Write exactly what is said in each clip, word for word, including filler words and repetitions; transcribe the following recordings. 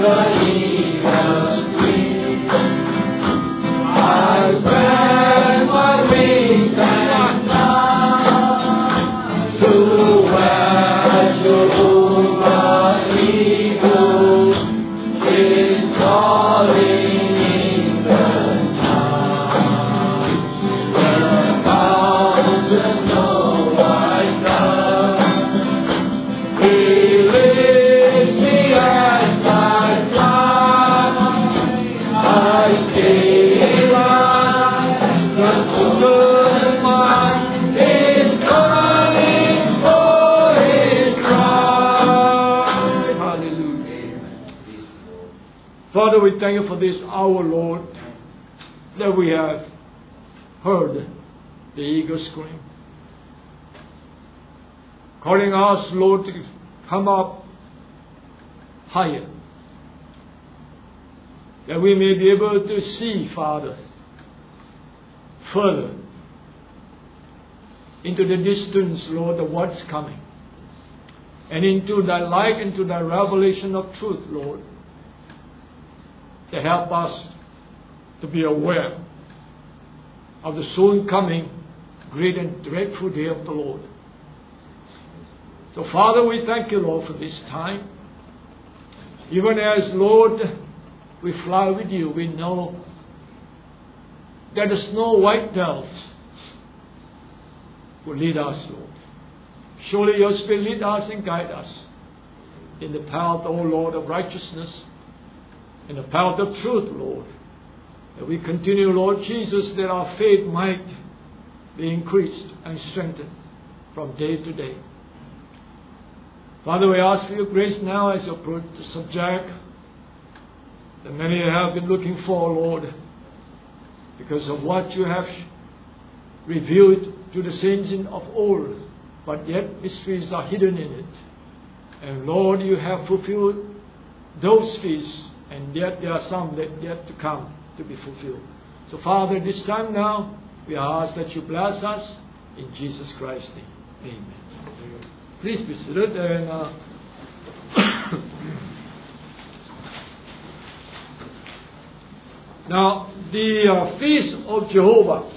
Father, we thank you for this hour, Lord, that we have heard the eagle scream, calling us, Lord, to come up higher, that we may be able to see, Father, further into the distance, Lord, of what's coming, and into thy light, into thy revelation of truth, Lord, to help us to be aware of the soon coming great and dreadful day of the Lord. So, Father, we thank you, Lord, for this time. Even as, Lord, we fly with you, we know that the snow white dove will lead us, Lord. Surely your Spirit lead us and guide us in the path, O Lord, of righteousness, in the path of truth, Lord. That we continue, Lord Jesus, that our faith might be increased and strengthened from day to day. Father, we ask for your grace now as you approach the subject that many have been looking for, Lord, because of what you have revealed to the saints of old, but yet mysteries are hidden in it. And Lord, you have fulfilled those feasts, and yet there are some that yet to come to be fulfilled. So, Father, this time now, we ask that you bless us in Jesus Christ's name. Amen. Please be seated. And uh, now, the uh, feast of Jehovah.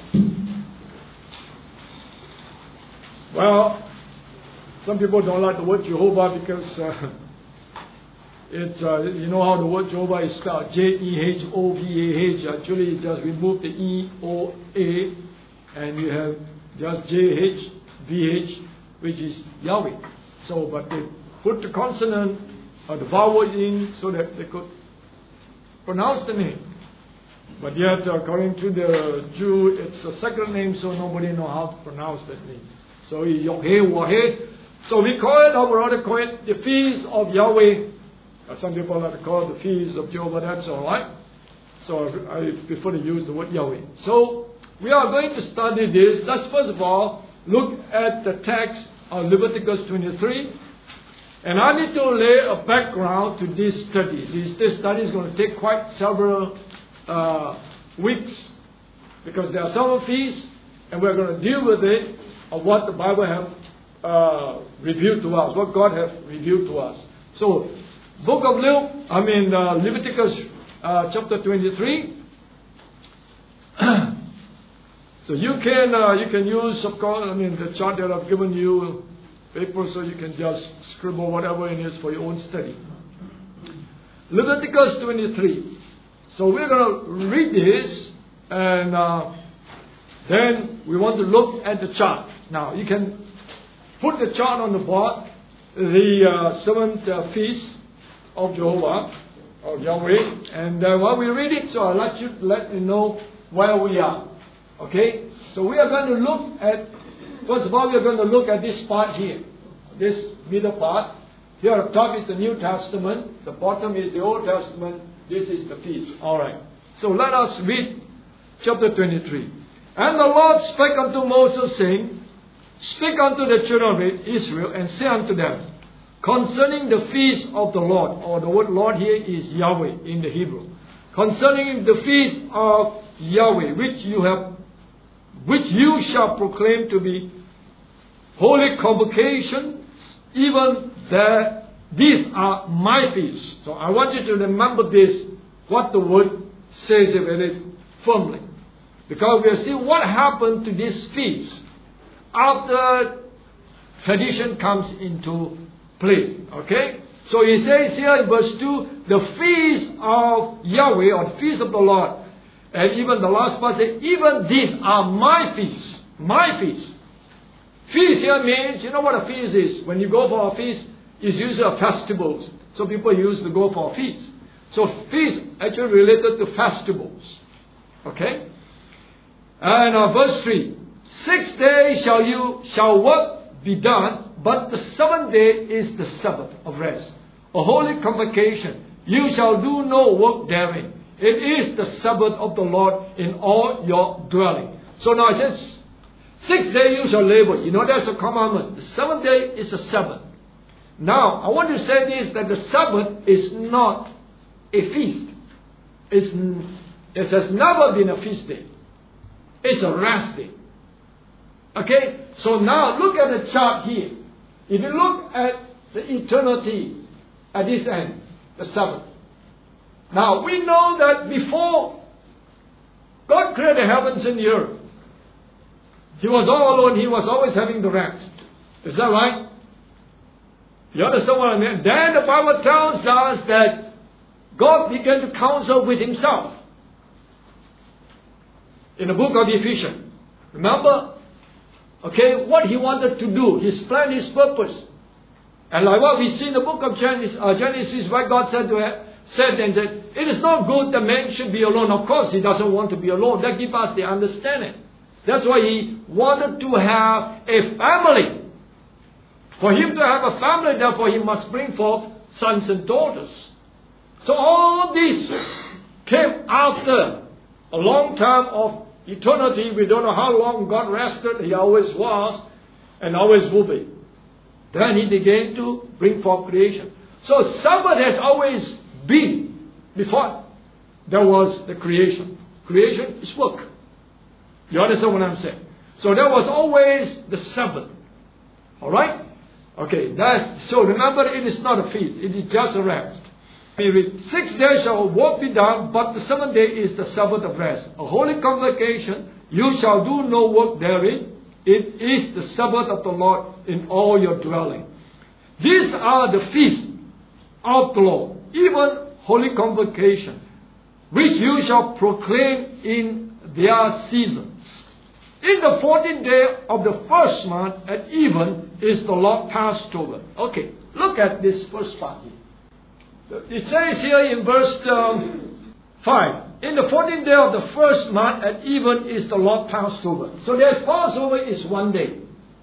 Well, some people don't like the word Jehovah because uh, it's, uh, you know how the word Jehovah is spelled, J E H O V A H. Actually, you just remove the E O A and you have just J H V H, which is Yahweh. So, but they put the consonant or the vowel in so that they could pronounce the name. But yet, according to the Jew, it's a second name, so nobody knows how to pronounce that name. So, Yoheh, Waheh. So we call it, or rather call it, the feast of Yahweh. Some people like to call it the feast of Jehovah. That's all right. So I prefer to use the word Yahweh. So we are going to study this. Let's first of all look at the text of Leviticus twenty-three. And I need to lay a background to this study. This, this study is going to take quite several uh, weeks because there are several feasts, and we're going to deal with it of what the Bible has uh, revealed to us, what God has revealed to us. So, Book of Luke, I mean uh, Leviticus uh, chapter twenty-three. So you can uh, you can use, of course, I mean the chart that I've given you, paper, so you can just scribble whatever it is for your own study. Leviticus twenty-three. So we're going to read this, and uh, then we want to look at the chart. Now you can put the chart on the board, the uh, seventh uh, feast of Jehovah, of Yahweh, and uh, while we read it, so I'll let you let you know where we are. Okay? So we are going to look at, first of all, we are going to look at this part here, this middle part. Here up top is the New Testament, the bottom is the Old Testament, this is the feast. Alright. So let us read chapter twenty-three. And the Lord spake unto Moses, saying, Speak unto the children of Israel, and say unto them, concerning the feast of the Lord, or the word Lord here is Yahweh in the Hebrew. Concerning the feast of Yahweh, which you have, which you shall proclaim to be holy convocations, even that these are my feasts. So I want you to remember this, what the word says very firmly. Because we'll see what happened to these feasts after tradition comes into play. Okay? So he says here in verse two, the feast of Yahweh, or the feast of the Lord. And even the last part says, even these are my feasts. My feasts. Feast here means, you know what a feast is? When you go for a feast, it's usually a festivals. So people used to go for a feast. So feast actually related to festivals. Okay? And uh, verse three. Six days shall you, shall work be done, but the seventh day is the Sabbath of rest, a holy convocation. You shall do no work therein. It is the Sabbath of the Lord in all your dwelling. So now it says, six days you shall labor. You know that's a commandment. The seventh day is a Sabbath. Now, I want to say this, that the Sabbath is not a feast. It's, it has never been a feast day. It's a rest day. Okay? So now, look at the chart here. If you look at the eternity at this end, the Sabbath. Now, we know that before God created the heavens and the earth, He was all alone. He was always having the rest. Is that right? You understand what I mean? Then the Bible tells us that God began to counsel with Himself. In the book of Ephesians. Remember? Okay, what He wanted to do. His plan, His purpose. And like what we see in the book of Genesis, uh, Genesis where God said to her, said and said, it is not good that man should be alone. Of course, He doesn't want to be alone. That gives us the understanding. That's why He wanted to have a family. For Him to have a family, therefore He must bring forth sons and daughters. So all this came after a long time of eternity. We don't know how long God rested. He always was and always will be. Then He began to bring forth creation. So Sabbath has always been before there was the creation. Creation is work. You understand what I'm saying? So there was always the Sabbath. Alright? Okay, that's, so remember, it is not a feast. It is just a rest. We read, six days shall work be done, but the seventh day is the Sabbath of rest. A holy convocation, you shall do no work therein. It is the Sabbath of the Lord in all your dwelling. These are the feasts of the Lord, even holy convocation, which you shall proclaim in their seasons. In the fourteenth day of the first month at even is the Lord Passover. Okay, look at this first part here. It says here in verse um, five, in the fourteenth day of the first month at even is the Lord Passover. So there's Passover is one day.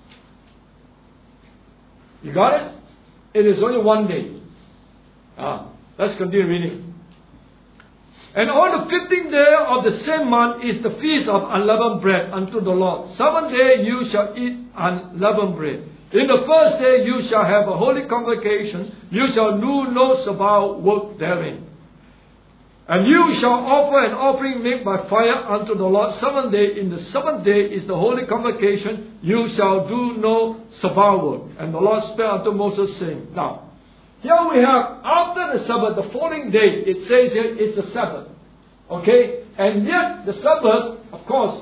You got it? It is only one day. Ah, let's continue reading. And on the fifteenth day of the same month is the feast of unleavened bread unto the Lord. Seven days you shall eat unleavened bread. In the first day you shall have a holy convocation. You shall do no Sabbath work therein. And you shall offer an offering made by fire unto the Lord seven days. In the seventh day is the holy convocation. You shall do no Sabbath work. And the Lord spake unto Moses, saying, now, here we have, after the Sabbath, the following day, it says here, it's a Sabbath. Okay? And yet, the Sabbath, of course,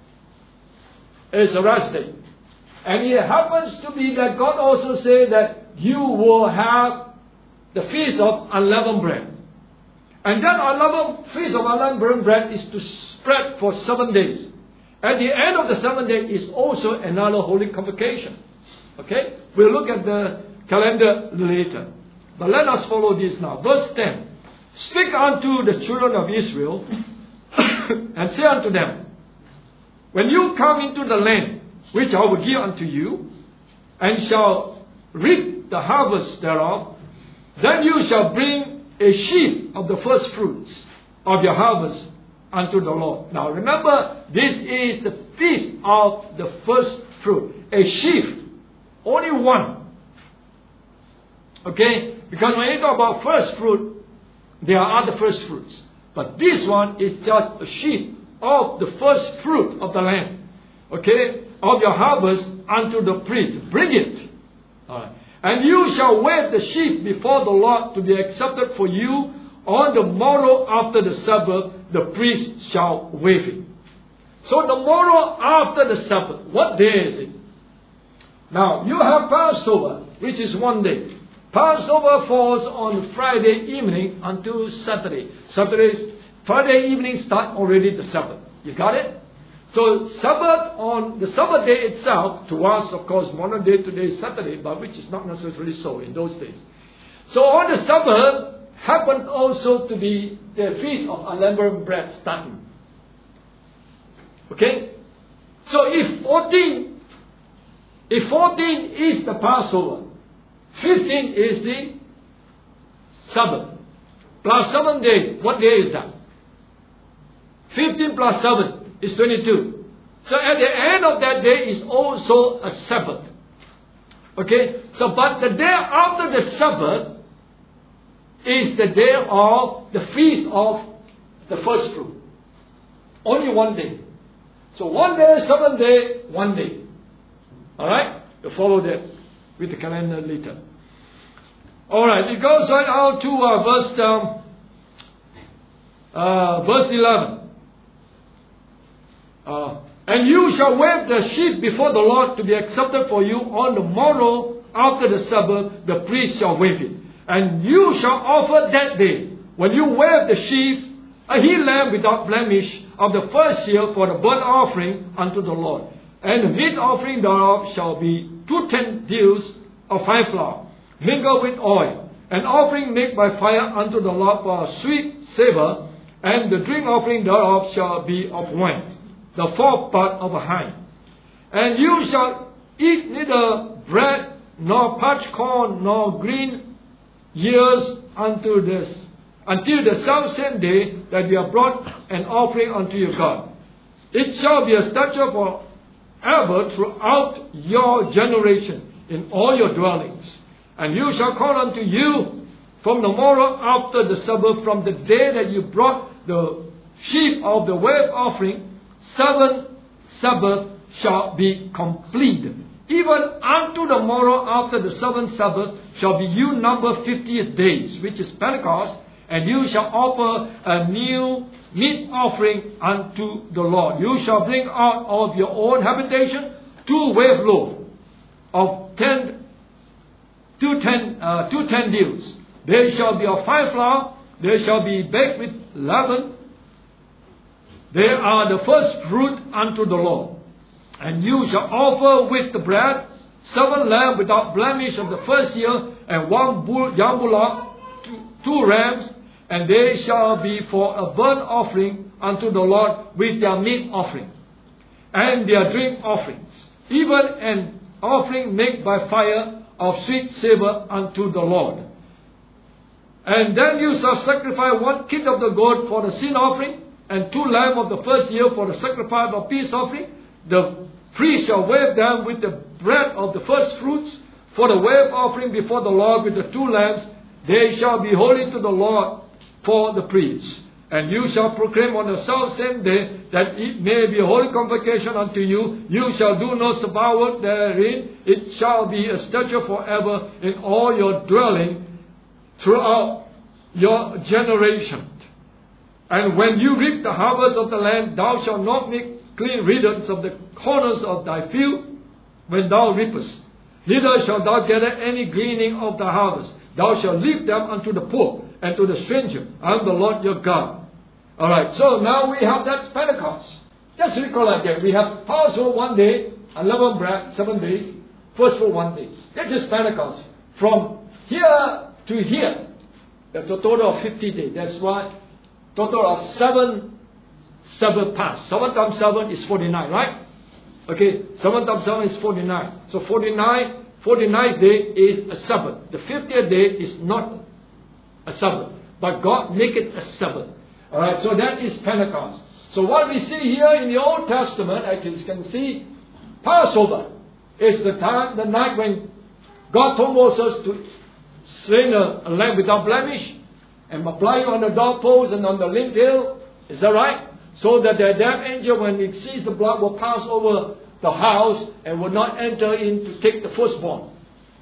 is a rest day. And it happens to be that God also said that you will have the feast of unleavened bread. And that unleavened feast of unleavened bread is to spread for seven days. At the end of the seventh day is also another holy convocation. Okay? We'll look at the calendar later. But let us follow this now. Verse ten. Speak unto the children of Israel and say unto them, when you come into the land which I will give unto you, and shall reap the harvest thereof, then you shall bring a sheaf of the first fruits of your harvest unto the Lord. Now remember, this is the feast of the first fruit. A sheaf, only one. Okay? Because when you talk about first fruit, there are other first fruits. But this one is just a sheaf of the first fruit of the land. Okay? Of your harvest unto the priest. Bring it. Alright. And you shall wave the sheaf before the Lord to be accepted for you. On the morrow after the Sabbath, the priest shall wave it. So the morrow after the Sabbath, what day is it? Now, you have Passover, which is one day. Passover falls on Friday evening until Saturday. Saturday, Friday evening start already the Sabbath. You got it? So Sabbath on the Sabbath day itself, to us, of course, modern day today is Saturday, but which is not necessarily so in those days. So on the Sabbath happened also to be the Feast of Unleavened Bread starting. Okay? So if fourteen, if fourteen is the Passover, fifteen is the Sabbath, plus seven days, what day is that? fifteen plus seven is twenty-two. So at the end of that day is also a Sabbath. Okay? So but the day after the Sabbath is the day of the Feast of the First Fruit. Only one day. So one day, seven day, one day. Alright? You follow that with the calendar later. Alright, it goes right out to uh, verse, um, uh, verse eleven. Uh, and you shall wave the sheaf before the Lord to be accepted for you. On the morrow after the Sabbath, the priest shall wave it. And you shall offer that day, when you wave the sheaf, a he lamb without blemish of the first year for the burnt offering unto the Lord. And the meat offering thereof shall be two ten deals of fine flour, mingled with oil, an offering made by fire unto the Lord for a sweet savour, and the drink offering thereof shall be of wine, the fourth part of a hind. And you shall eat neither bread, nor parched corn, nor green years unto this, until the self same day that you have brought an offering unto your God. It shall be a statute forever throughout your generation in all your dwellings. And you shall call unto you from the morrow after the Sabbath, from the day that you brought the sheaf of the wave offering, seven Sabbath shall be completed. Even unto the morrow after the seventh Sabbath shall be you number fiftieth days, which is Pentecost, and you shall offer a new meat offering unto the Lord. You shall bring out of your own habitation two wave loaves of ten, two ten, uh, two ten deals. They shall be of fine flour. They shall be baked with leaven. They are the first fruit unto the Lord. And you shall offer with the bread seven lambs without blemish of the first year, and one bull, young bullock, two, two rams, and they shall be for a burnt offering unto the Lord with their meat offering and their drink offerings, even an offering made by fire of sweet savour unto the Lord. And then you shall sacrifice one kid of the goat for the sin offering, and two lambs of the first year for the sacrifice of peace offering. The priest shall wave them with the bread of the first fruits for the wave offering before the Lord with the two lambs. They shall be holy to the Lord for the priests. And you shall proclaim on the self same day that it may be a holy convocation unto you. You shall do no Sabbath therein. It shall be a statute forever in all your dwelling throughout your generation. And when you reap the harvest of the land, thou shalt not make clean riddance of the corners of thy field when thou reapest. Neither shalt thou gather any gleaning of the harvest. Thou shalt leave them unto the poor and to the stranger. I am the Lord your God. Alright, so now we have that Pentecost. Just recollect that. We have Passover one day, unleavened bread, seven days, first for one day. That is Pentecost. From here to here, that's a total of fifty days. That's why total of seven Sabbath pass. seven times seven is forty-nine, right? Okay, seven times seven is forty-nine. So forty-nine, forty-ninth day is a Sabbath. The fiftieth day is not a Sabbath, but God make it a Sabbath. Alright, so that is Pentecost. So what we see here in the Old Testament, as you can see, Passover is the time, the night when God told Moses to slay a, a lamb without blemish and apply it on the doorpost and on the lintel. Is that right? So that the death angel, when it sees the blood, will pass over the house and will not enter in to take the firstborn.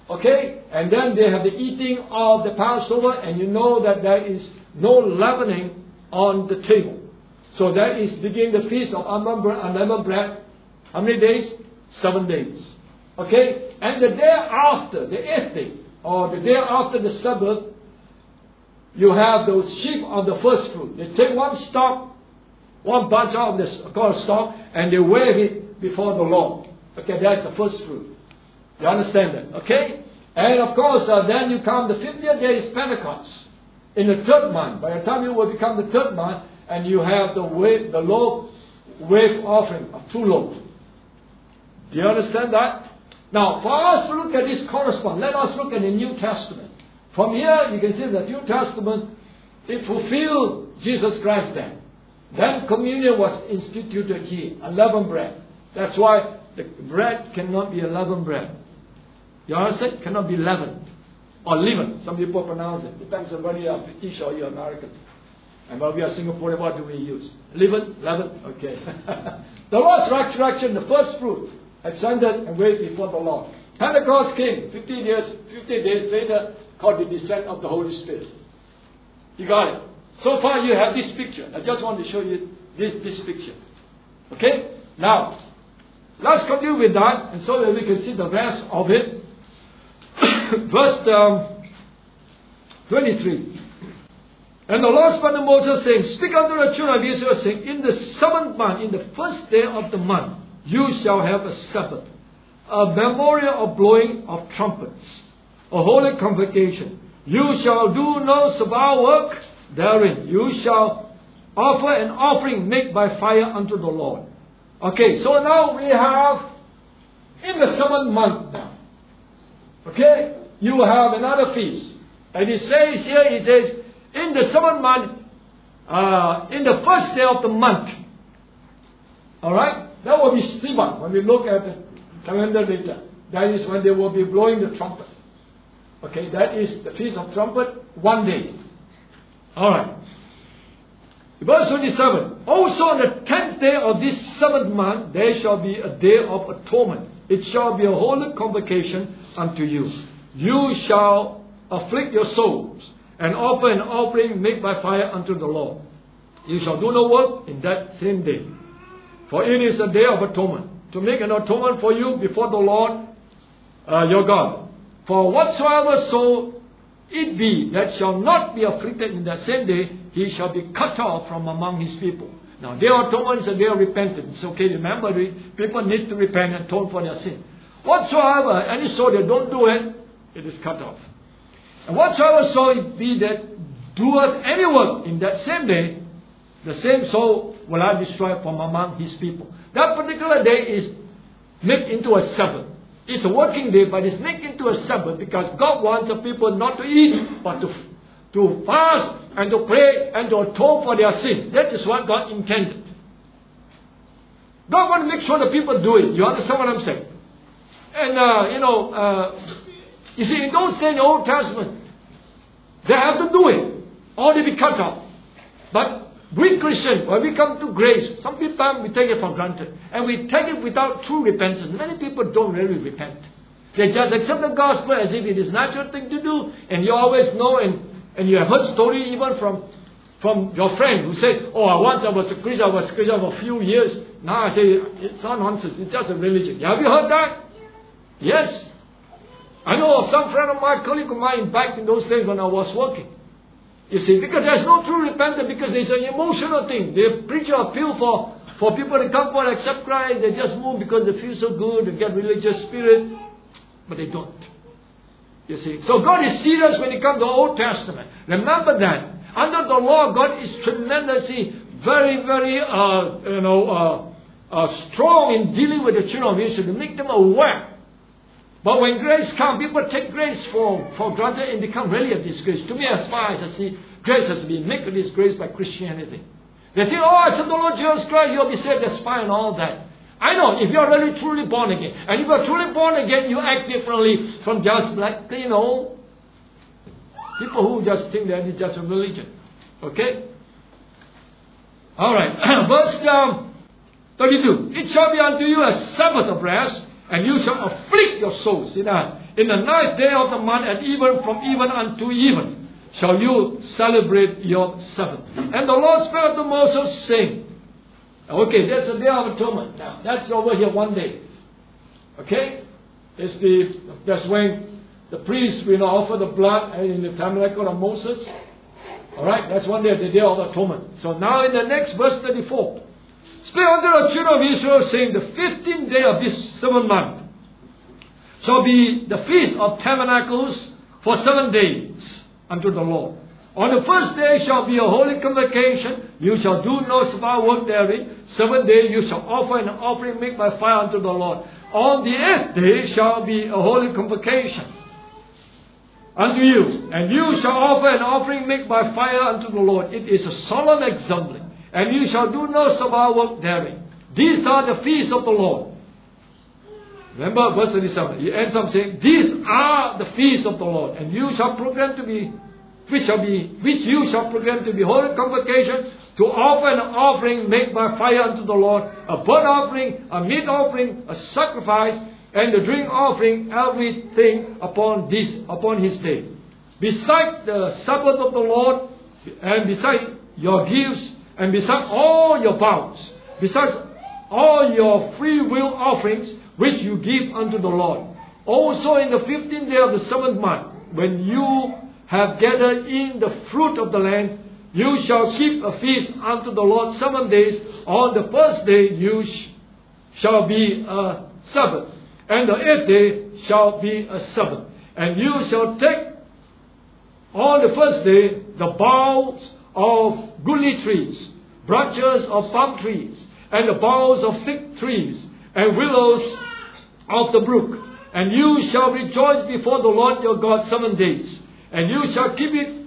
Okay? And then they have the eating of the Passover, and you know that there is no leavening on the table. So that is beginning the feast of unleavened bread. How many days? Seven days. Okay? And the day after, the eighth day, or the day after the Sabbath, you have those sheep of the first fruit. They take one stalk, one bunch of this called stalk, and they wave it before the Lord. Okay, that's the first fruit. You understand that? Okay? And of course, uh, then you come the fiftieth day is Pentecost. In the third month. By the time you will become the third month, and you have the wave, the loaf wave offering of two loaves. Do you understand that? Now, for us to look at this correspond, let us look at the New Testament. From here, you can see the New Testament, it fulfilled Jesus Christ then. Then communion was instituted here, unleavened bread. That's why the bread cannot be unleavened bread. You understand? It cannot be leavened. Or leavened. Some people pronounce it. Depends on whether you are British or you are American. And when we are Singaporean, what do we use? Leavened? Leavened? Okay. The Lord's resurrection, the first fruit, ascended and waited before the Lord. Pentecost came fifty years, fifty days later, called the descent of the Holy Spirit. You got it. So far you have this picture. I just want to show you this, this picture. Okay? Now, let's continue with that, and so that we can see the rest of it. Verse um, twenty-three. And the Lord spake to Moses, saying, Speak unto the children of Israel, saying, In the seventh month, in the first day of the month, you shall have a Sabbath, a memorial of blowing of trumpets, a holy convocation. You shall do no servile work therein. You shall offer an offering made by fire unto the Lord. Okay, so now we have in the seventh month now. Okay, you have another feast. And it says here, it says, in the seventh month, uh, in the first day of the month. Alright? That will be Sivan when we look at the calendar later. That is when they will be blowing the trumpet. Okay, that is the Feast of Trumpet, one day. Alright. Verse twenty-seven. Also on the tenth day of this seventh month, there shall be a day of atonement. It shall be a holy convocation unto you. You shall afflict your souls, and offer an offering made by fire unto the Lord. You shall do no work in that same day. For it is a day of atonement, to make an atonement for you before the Lord uh, your God. For whatsoever soul it be that shall not be afflicted in that same day, he shall be cut off from among his people. Now, day of atonement is a day of repentance. Okay, remember, people need to repent and atone for their sin. Whatsoever, any soul that don't do it, it is cut off. And whatsoever soul it be that doeth any work in that same day, the same soul will I destroy from among his people. That particular day is made into a Sabbath. It's a working day, but it's made into a Sabbath because God wants the people not to eat, but to, to fast and to pray and to atone for their sin. That is what God intended. God wants to make sure the people do it. You understand what I'm saying? And, uh, you know, uh, you see, in those days in the Old Testament, they have to do it, or they be cut off. But we Christians, when we come to grace, some people we take it for granted. And we take it without true repentance. Many people don't really repent. They just accept the gospel as if it is a natural thing to do. And you always know, and, and you have heard story even from, from your friend who said, oh, once I was a Christian, I was a Christian for a few years. Now I say, it's all nonsense. It's just a religion. Have you heard that? Yes. I know of some friend of mine, colleague of mine, back in those days when I was working. You see, because there's no true repentance, because it's an emotional thing. The preacher appeal for, for people to come for and accept Christ. They just move because they feel so good, they get religious spirit. But they don't. You see. So God is serious when it comes to the Old Testament. Remember that. Under the law, God is tremendously, very, very, uh, you know, uh, uh, strong in dealing with the children of Israel to make them aware. But when grace comes, people take grace for, for granted and become really a disgrace. To me, as far as I see, grace has been made a disgrace by Christianity. They think, oh, I accept the Lord Jesus Christ, you'll be saved, that's fine, and all that. I know, if you're really truly born again, and if you're truly born again, you act differently from just like, you know, people who just think that it's just a religion. Okay? Alright, verse um, thirty-two. It shall be unto you a Sabbath of rest, and you shall afflict your souls. See that? In the ninth day of the month, and even from even unto even, shall you celebrate your Sabbath. And the Lord spake unto Moses, saying, okay, that's the Day of Atonement. Now, that's over here one day. Okay? It's the, that's when the priest will offer the blood in the tabernacle of Moses. Alright, that's one day, the Day of Atonement. So now in the next verse thirty-four. Speak unto the children of Israel, saying, the fifteenth day of this seventh month shall be the feast of tabernacles for seven days unto the Lord. On the first day shall be a holy convocation. You shall do no Sabbath work therein. Seventh day you shall offer an offering made by fire unto the Lord. On the eighth day shall be a holy convocation unto you. And you shall offer an offering made by fire unto the Lord. It is a solemn assembly. And you shall do no Sabbath work therein. These are the feasts of the Lord. Remember verse thirty-seven. He ends up saying, these are the feasts of the Lord. And you shall proclaim to be, which shall be, which you shall proclaim to be holy convocation, to offer an offering made by fire unto the Lord, a burnt offering, a meat offering, a sacrifice, and the drink offering, everything upon this, upon his day. Beside the Sabbath of the Lord, and beside your gifts, and beside all your vows, besides all your free will offerings, which you give unto the Lord. Also in the fifteenth day of the seventh month, when you have gathered in the fruit of the land, you shall keep a feast unto the Lord seven days. On the first day you sh- shall be a Sabbath, and the eighth day shall be a Sabbath. And you shall take on the first day the boughs of goodly trees, branches of palm trees, and the boughs of fig trees, and willows of the brook. And you shall rejoice before the Lord your God seven days. And you shall keep it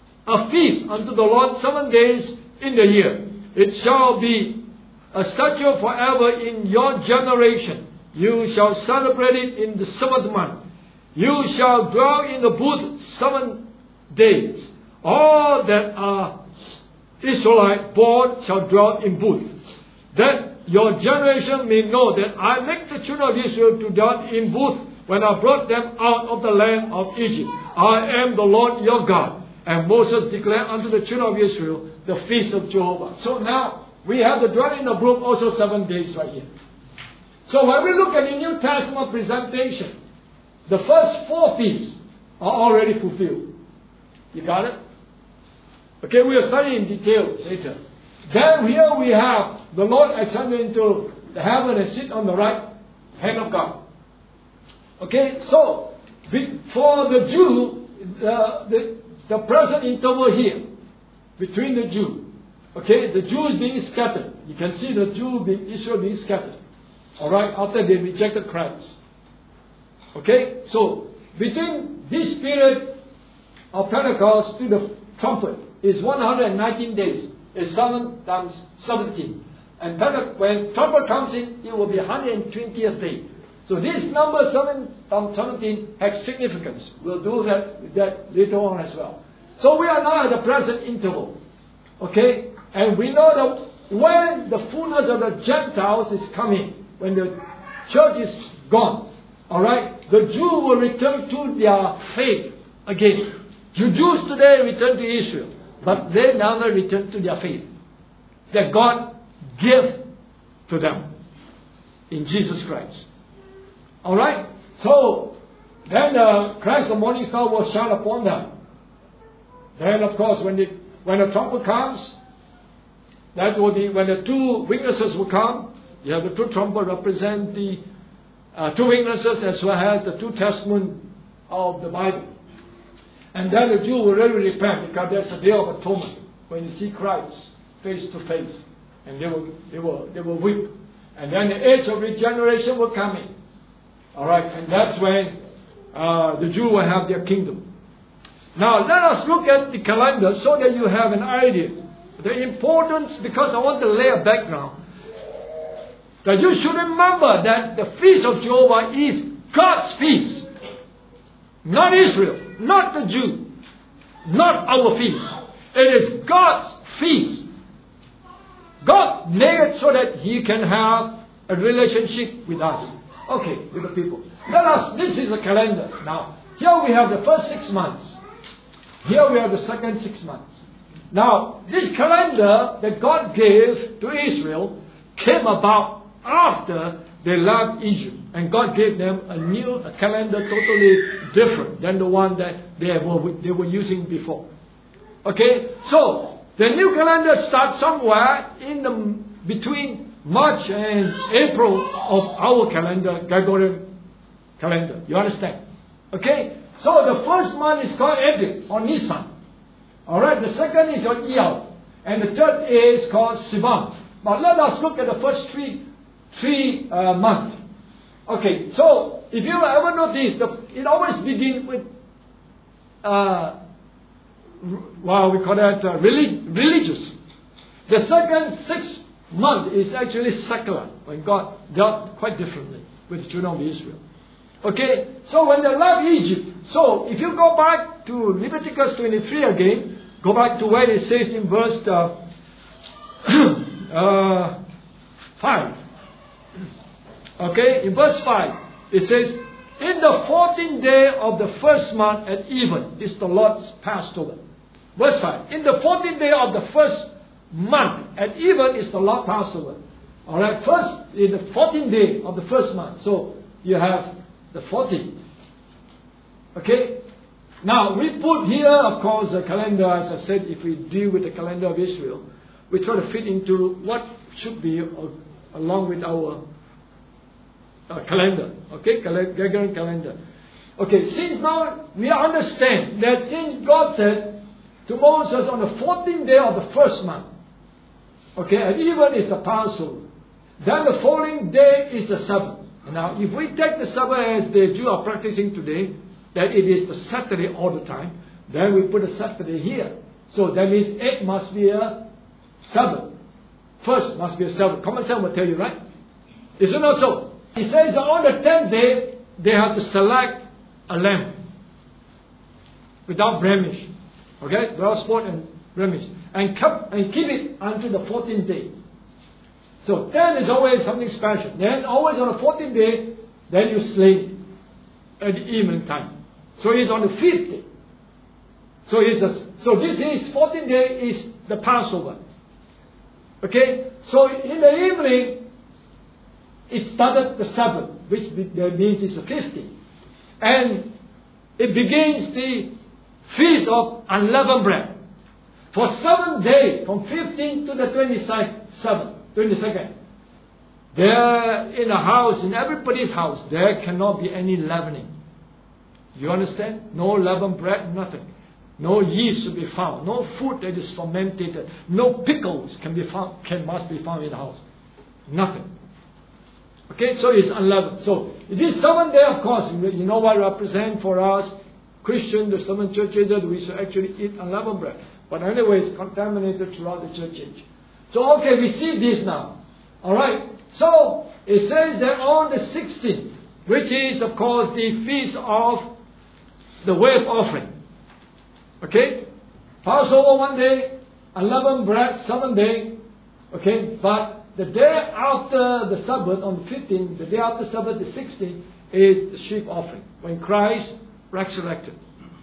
a feast unto the Lord seven days in the year. It shall be a statute forever in your generation. You shall celebrate it in the seventh month. You shall dwell in the booth seven days. All that are Israelite born shall dwell in booth. That your generation may know that I make the children of Israel to dwell in booth when I brought them out of the land of Egypt. I am the Lord your God. And Moses declared unto the children of Israel the feast of Jehovah. So now we have the dwell in the booth also seven days right here. So when we look at the New Testament presentation, the first four feasts are already fulfilled. You got it? Okay, we will study in detail later. Then here we have the Lord ascended into the heaven and sit on the right hand of God. Okay, so for the Jew, the, the, the present interval here between the Jew, okay, the Jew is being scattered. You can see the Jew being, Israel being scattered. All right, after they rejected Christ. Okay, so between this period of Pentecost to the trumpet is one hundred nineteen days. It's seven times seventeen. And when trumpet comes in, it will be one hundred twentieth day. So this number seven times seventeen has significance. We'll do that, that later on as well. So we are now at the present interval. Okay? And we know that when the fullness of the Gentiles is coming, when the church is gone, alright, the Jew will return to their faith again. The Jews today return to Israel. But they never return to their faith that God gave to them in Jesus Christ. Alright? So, then uh, Christ the morning star will shine upon them. Then of course when the, when the trumpet comes, that will be when the two witnesses will come. You have the two trumpet represent the uh, two witnesses as well as the two testaments of the Bible. And then the Jew will really repent because there's a day of atonement when you see Christ face to face. And they will, they will, they will weep. And then the age of regeneration will come in. Alright, and that's when uh, the Jew will have their kingdom. Now let us look at the calendar so that you have an idea. The importance, because I want to lay a background. That you should remember that the feast of Jehovah is God's feast. Not Israel, not the Jew, not our feast. It is God's feast. God made it so that He can have a relationship with us. Okay, with the people. let us, this is a calendar. Now, here we have the first six months. Here we have the second six months. Now, this calendar that God gave to Israel came about after they left Egypt. And God gave them a new a calendar totally different than the one that they were, they were using before. Okay? So, the new calendar starts somewhere in the between March and April of our calendar, Gregorian calendar. You understand? Okay? So the first month is called Abib or Nisan. Alright, the second is on Iyar. And the third is called Sivan. Now let us look at the first three three uh, months. Okay, so if you ever notice, the, it always begins with uh, well, we call that uh, relig- religious. The second six month is actually secular, when God dealt quite differently with the children of Israel. Okay, so when they left Egypt, so if you go back to Leviticus twenty-three again, go back to where it says in verse uh, uh, five. Okay, in verse five, it says, in the fourteenth day of the first month at even is the Lord's Passover. Verse five, in the fourteenth day of the first month at even is the Lord's Passover. Alright, first, in the fourteenth day of the first month. So, you have the fourteenth. Okay? Now, we put here, of course, a calendar, as I said, if we deal with the calendar of Israel, we try to fit into what should be uh, along with our uh, calendar. Okay? Gregorian calendar. Okay, since now we understand that since God said to Moses on the fourteenth day of the first month, okay, and even is the Passover, then the following day is the Sabbath. Now, if we take the Sabbath as the Jews are practicing today, that it is the Saturday all the time, then we put a Saturday here. So that means it must be a Sabbath. First must be a Sabbath. Common sense will tell you, right? Is it not so? He says that on the tenth day, they have to select a lamb without blemish. Okay? Without spot and blemish. And keep, and keep it until the fourteenth day. So ten is always something special. Then always on the fourteenth day, then you slay it at the evening time. So it's on the fifth day. So it's a, so this is fourteenth day is the Passover. Okay? So in the evening, it started the Sabbath, which means it's the fifteenth. And it begins the Feast of Unleavened Bread. For seven days, from fifteenth to the twenty-seventh, twenty-second, there in a house, in everybody's house, there cannot be any leavening. You understand? No leavened bread, nothing. No yeast to be found. No food that is fermented. No pickles can be found, can must be found in the house. Nothing. Okay, so it's unleavened. So this seventh day, of course, you know what represent for us Christian, the seven churches that we should actually eat unleavened bread. But anyway, it's contaminated throughout the church age. So, okay, we see this now. Alright. So, it says that on the sixteenth, which is, of course, the feast of the wave offering. Okay? Passover one day, unleavened bread seven day. Okay? But the day after the Sabbath, on the fifteenth, the day after Sabbath, the sixteenth, is the sheep offering. When Christ resurrected.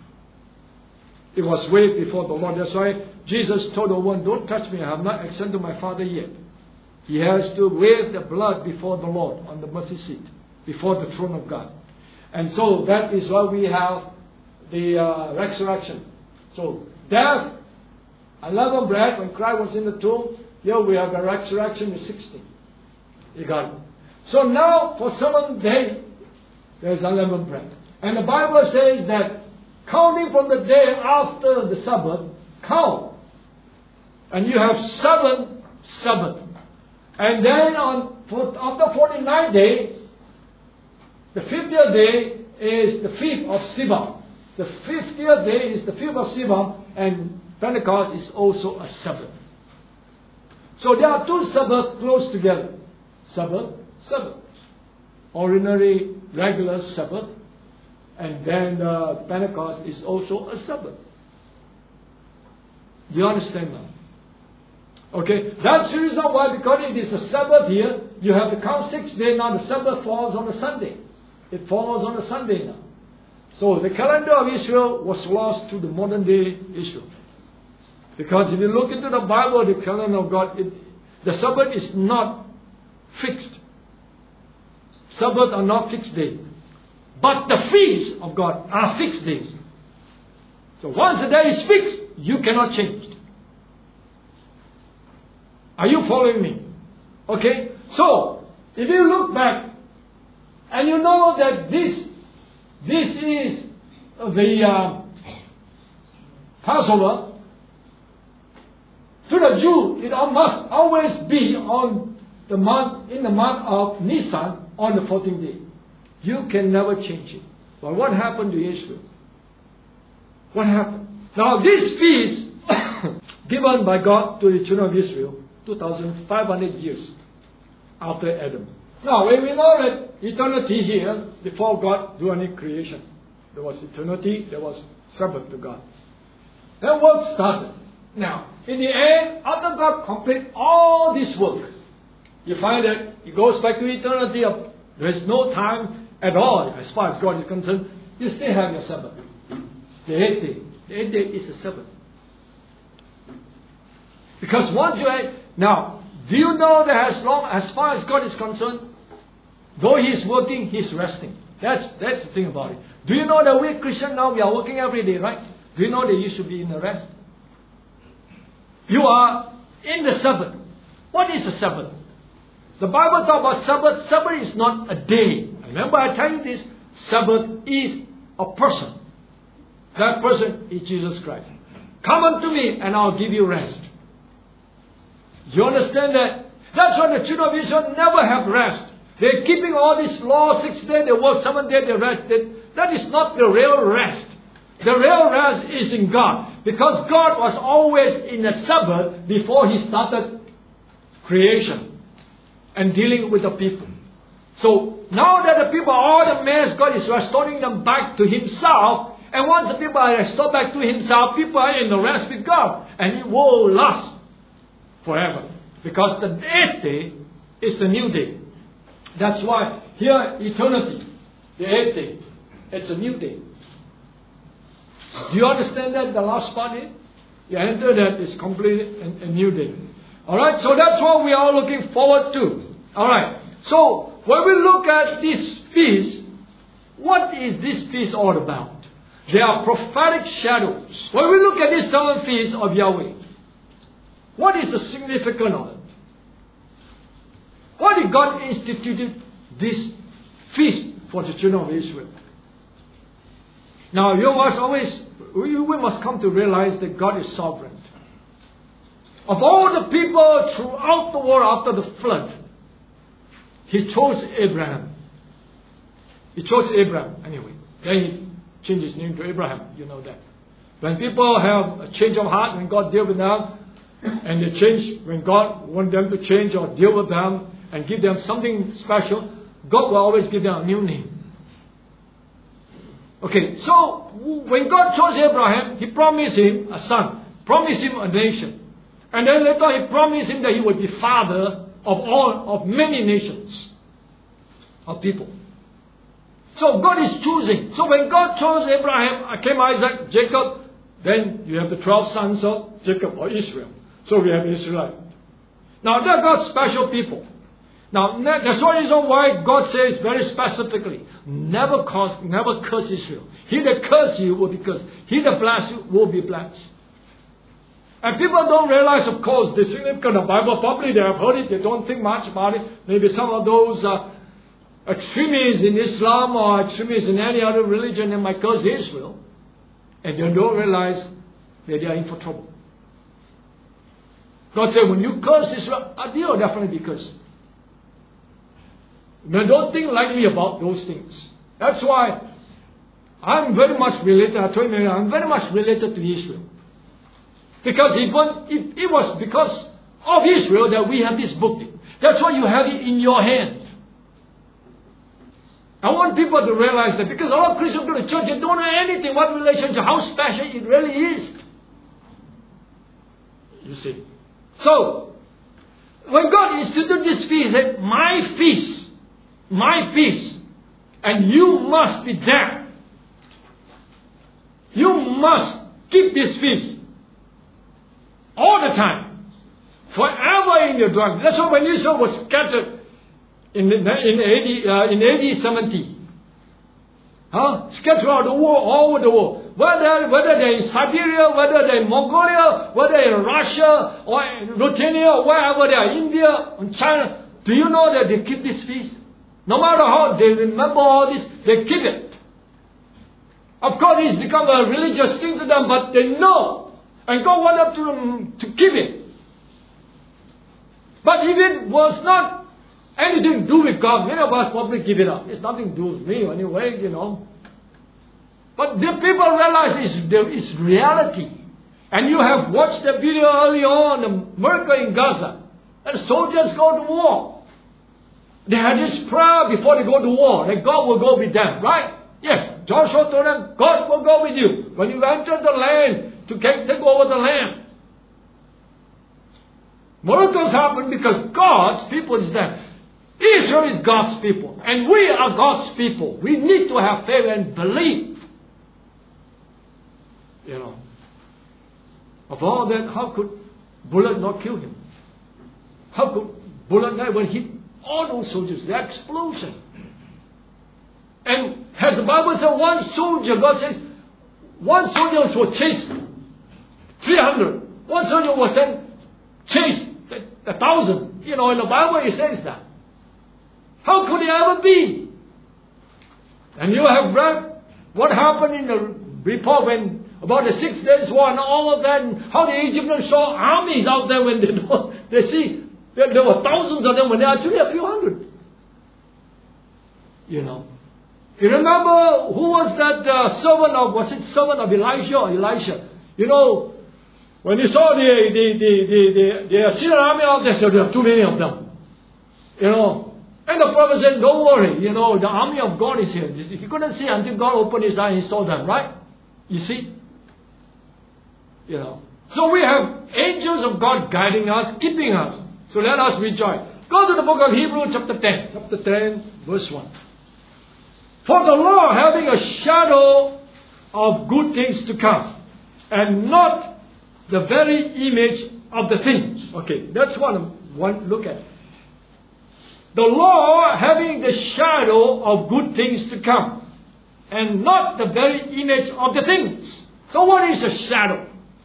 It was way before the Lord. That's why Jesus told the woman, don't touch me, I have not ascended to my Father yet. He has to wave the blood before the Lord on the mercy seat, before the throne of God. And so that is why we have the uh, resurrection. So death, unleavened bread, when Christ was in the tomb, here we have the resurrection, the sixteenth. You got it. So now, for seven days, there's unleavened bread. And the Bible says that counting from the day after the Sabbath, count. And you have seven Sabbath. And then on after forty-ninth day, the fiftieth day is the fifth of Sivan. The fiftieth day is the fifth of Sivan, and Pentecost is also a Sabbath. So there are two Sabbaths close together. Sabbath, Sabbath. Ordinary, regular Sabbath. And then uh, Pentecost is also a Sabbath. Do you understand now? Okay, that's the reason why, because it is a Sabbath here, you have to count six days. Now the Sabbath falls on a Sunday. It falls on a Sunday now. So the calendar of Israel was lost to the modern day Israel. Because if you look into the Bible, the calendar of God, it, the Sabbath is not fixed. Sabbath are not fixed days. But the feasts of God are fixed days. So once a day is fixed, you cannot change it. Are you following me? Okay? So, if you look back, and you know that this, this is the uh, Passover, to the Jew, it must always be on the month, in the month of Nisan, on the fourteenth day. You can never change it. But what happened to Israel? What happened? Now this feast, given by God to the children of Israel, two thousand five hundred years after Adam. Now, when we know that eternity here, before God do any creation, there was eternity, there was Sabbath to God. Then work started. Now, in the end, after God complete all this work, you find that it goes back to eternity. Of, there is no time at all, as far as God is concerned. You still have your Sabbath. The eighth day. The eighth day is a Sabbath. Because once you have... Now, do you know that as long, as far as God is concerned, though He is working, He is resting. That's, that's the thing about it. Do you know that we Christians now, we are working every day, right? Do you know that you should be in the rest? You are in the Sabbath. What is the Sabbath? The Bible talks about Sabbath. Sabbath is not a day. Remember I tell you this. Sabbath is a person. That person is Jesus Christ. Come unto me and I'll give you rest. You understand that? That's why the children of Israel never have rest. They're keeping all these laws. Six days they work, seven days they rest. That is not the real rest. The real rest is in God. Because God was always in the Sabbath before He started creation and dealing with the people. So now that the people are all the mess, God is restoring them back to Himself. And once the people are restored back to Himself, people are in the rest with God. And it will last forever. Because the eighth day is the new day. That's why here, eternity, the eighth day, it's a new day. Do you understand that, the last part here? You enter that, it's completely a, a new day. Alright, so that's what we are looking forward to. Alright, so when we look at this feast, what is this feast all about? They are prophetic shadows. When we look at these seven feasts of Yahweh, what is the significance of it? Why did God institute this feast for the children of Israel? Now, you must always, we, we must come to realize that God is sovereign. Of all the people throughout the world after the flood, He chose Abraham. He chose Abraham anyway. Then He changed His name to Abraham. You know that. When people have a change of heart, when God deals with them, and they change, when God wants them to change or deal with them and give them something special, God will always give them a new name. Okay, so when God chose Abraham, He promised him a son, promised him a nation. And then later He promised him that he would be father of all, of many nations of people. So God is choosing. So when God chose Abraham, came Isaac, Jacob, then you have the twelve sons of Jacob or Israel. So we have Israelite. Now they're God's special people. Now that's one reason why God says very specifically, never curse, never curse Israel. He that curse you will be cursed. He that bless you will be blessed. And people don't realize, of course, the significance of the Bible. Probably they have heard it, they don't think much about it. Maybe some of those uh, extremists in Islam or extremists in any other religion, they might curse Israel. And they don't realize that they are in for trouble. God said, when you curse Israel, you will definitely be cursed. Now don't think lightly about those things. That's why I'm very much related, I told you, I'm very much related to Israel. Because even it, it was because of Israel that we have this book. That's why you have it in your hand. I want people to realize that, because a lot of Christians go to church, they don't know anything, what relationship, how special it really is. You see. So, when God instituted this feast, He said, my feast, my feast And you must be there. You must keep this feast all the time, forever in your dwelling. That's why when Israel was scattered in in A D uh, in A D seventy, huh? Scattered out the world, all over the world. Whether whether they're in Siberia, whether they're in Mongolia, whether they're in Russia or in Lithuania, or wherever they are, India and China. Do you know that they keep this feast? No matter how they remember all this, they keep it. Of course, it's become a religious thing to them, but they know. And God wanted them to keep it. But if it was not anything to do with God, many of us probably give it up. It's nothing to do with me anyway, you know. But the people realize it's, it's reality. And you have watched the video earlier on, the miracle in Gaza. And soldiers go to war. They had this prayer before they go to war, that God will go with them, right? Yes, Joshua told them, God will go with you when you enter the land to take, take over the land. Miracles happen because God's people is there. Israel is God's people. And we are God's people. We need to have faith and believe. You know. Of all that, how could bullet not kill him? How could bullet not, when he hit all those soldiers, the explosion. And as the Bible says, one soldier, God says, one soldier was chased, three hundred. One soldier was then chased, a thousand. You know, in the Bible it says that. How could it ever be? And you have read what happened in the report when, about the six days war and all of that, and how the Egyptians saw armies out there when they don't, they see there, there were thousands of them when they are actually a few hundred. You know. You remember who was that uh, servant of, was it servant of Elijah or Elisha? You know, when he saw the, the, the, the, the, the Assyrian army out there, so there are too many of them. You know. And the prophet said, don't worry, you know, the army of God is here. He couldn't see until God opened his eye and he saw them, right? You see? You know. So we have angels of God guiding us, keeping us. So let us rejoice. Go to the book of Hebrews chapter ten. Chapter ten, verse one. For the law having a shadow of good things to come, and not the very image of the things. Okay, that's one, one look at. The law having the shadow of good things to come, and not the very image of the things. So what is a shadow?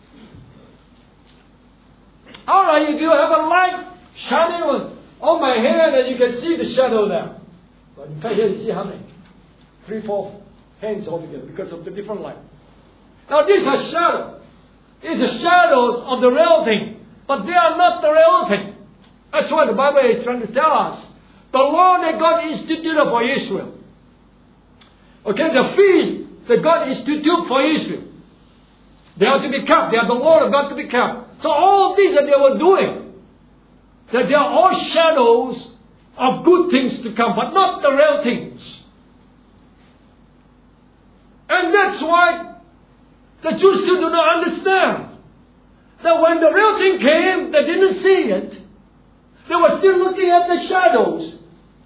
Alright, if you have a light shining on, on my hand and you can see the shadow there. But in fact here you see how many? Three, four hands altogether because of the different light. Now these are shadows. These are shadows of the real thing. But they are not the real thing. That's what the Bible is trying to tell us. The law that God instituted for Israel. Okay, the feast that God instituted for Israel. They are to be kept. They are the law of God to be kept. So all these that they were doing, that they are all shadows of good things to come, but not the real things. And that's why the Jews still do not understand that when the real thing came, they didn't see it. They were still looking at the shadows.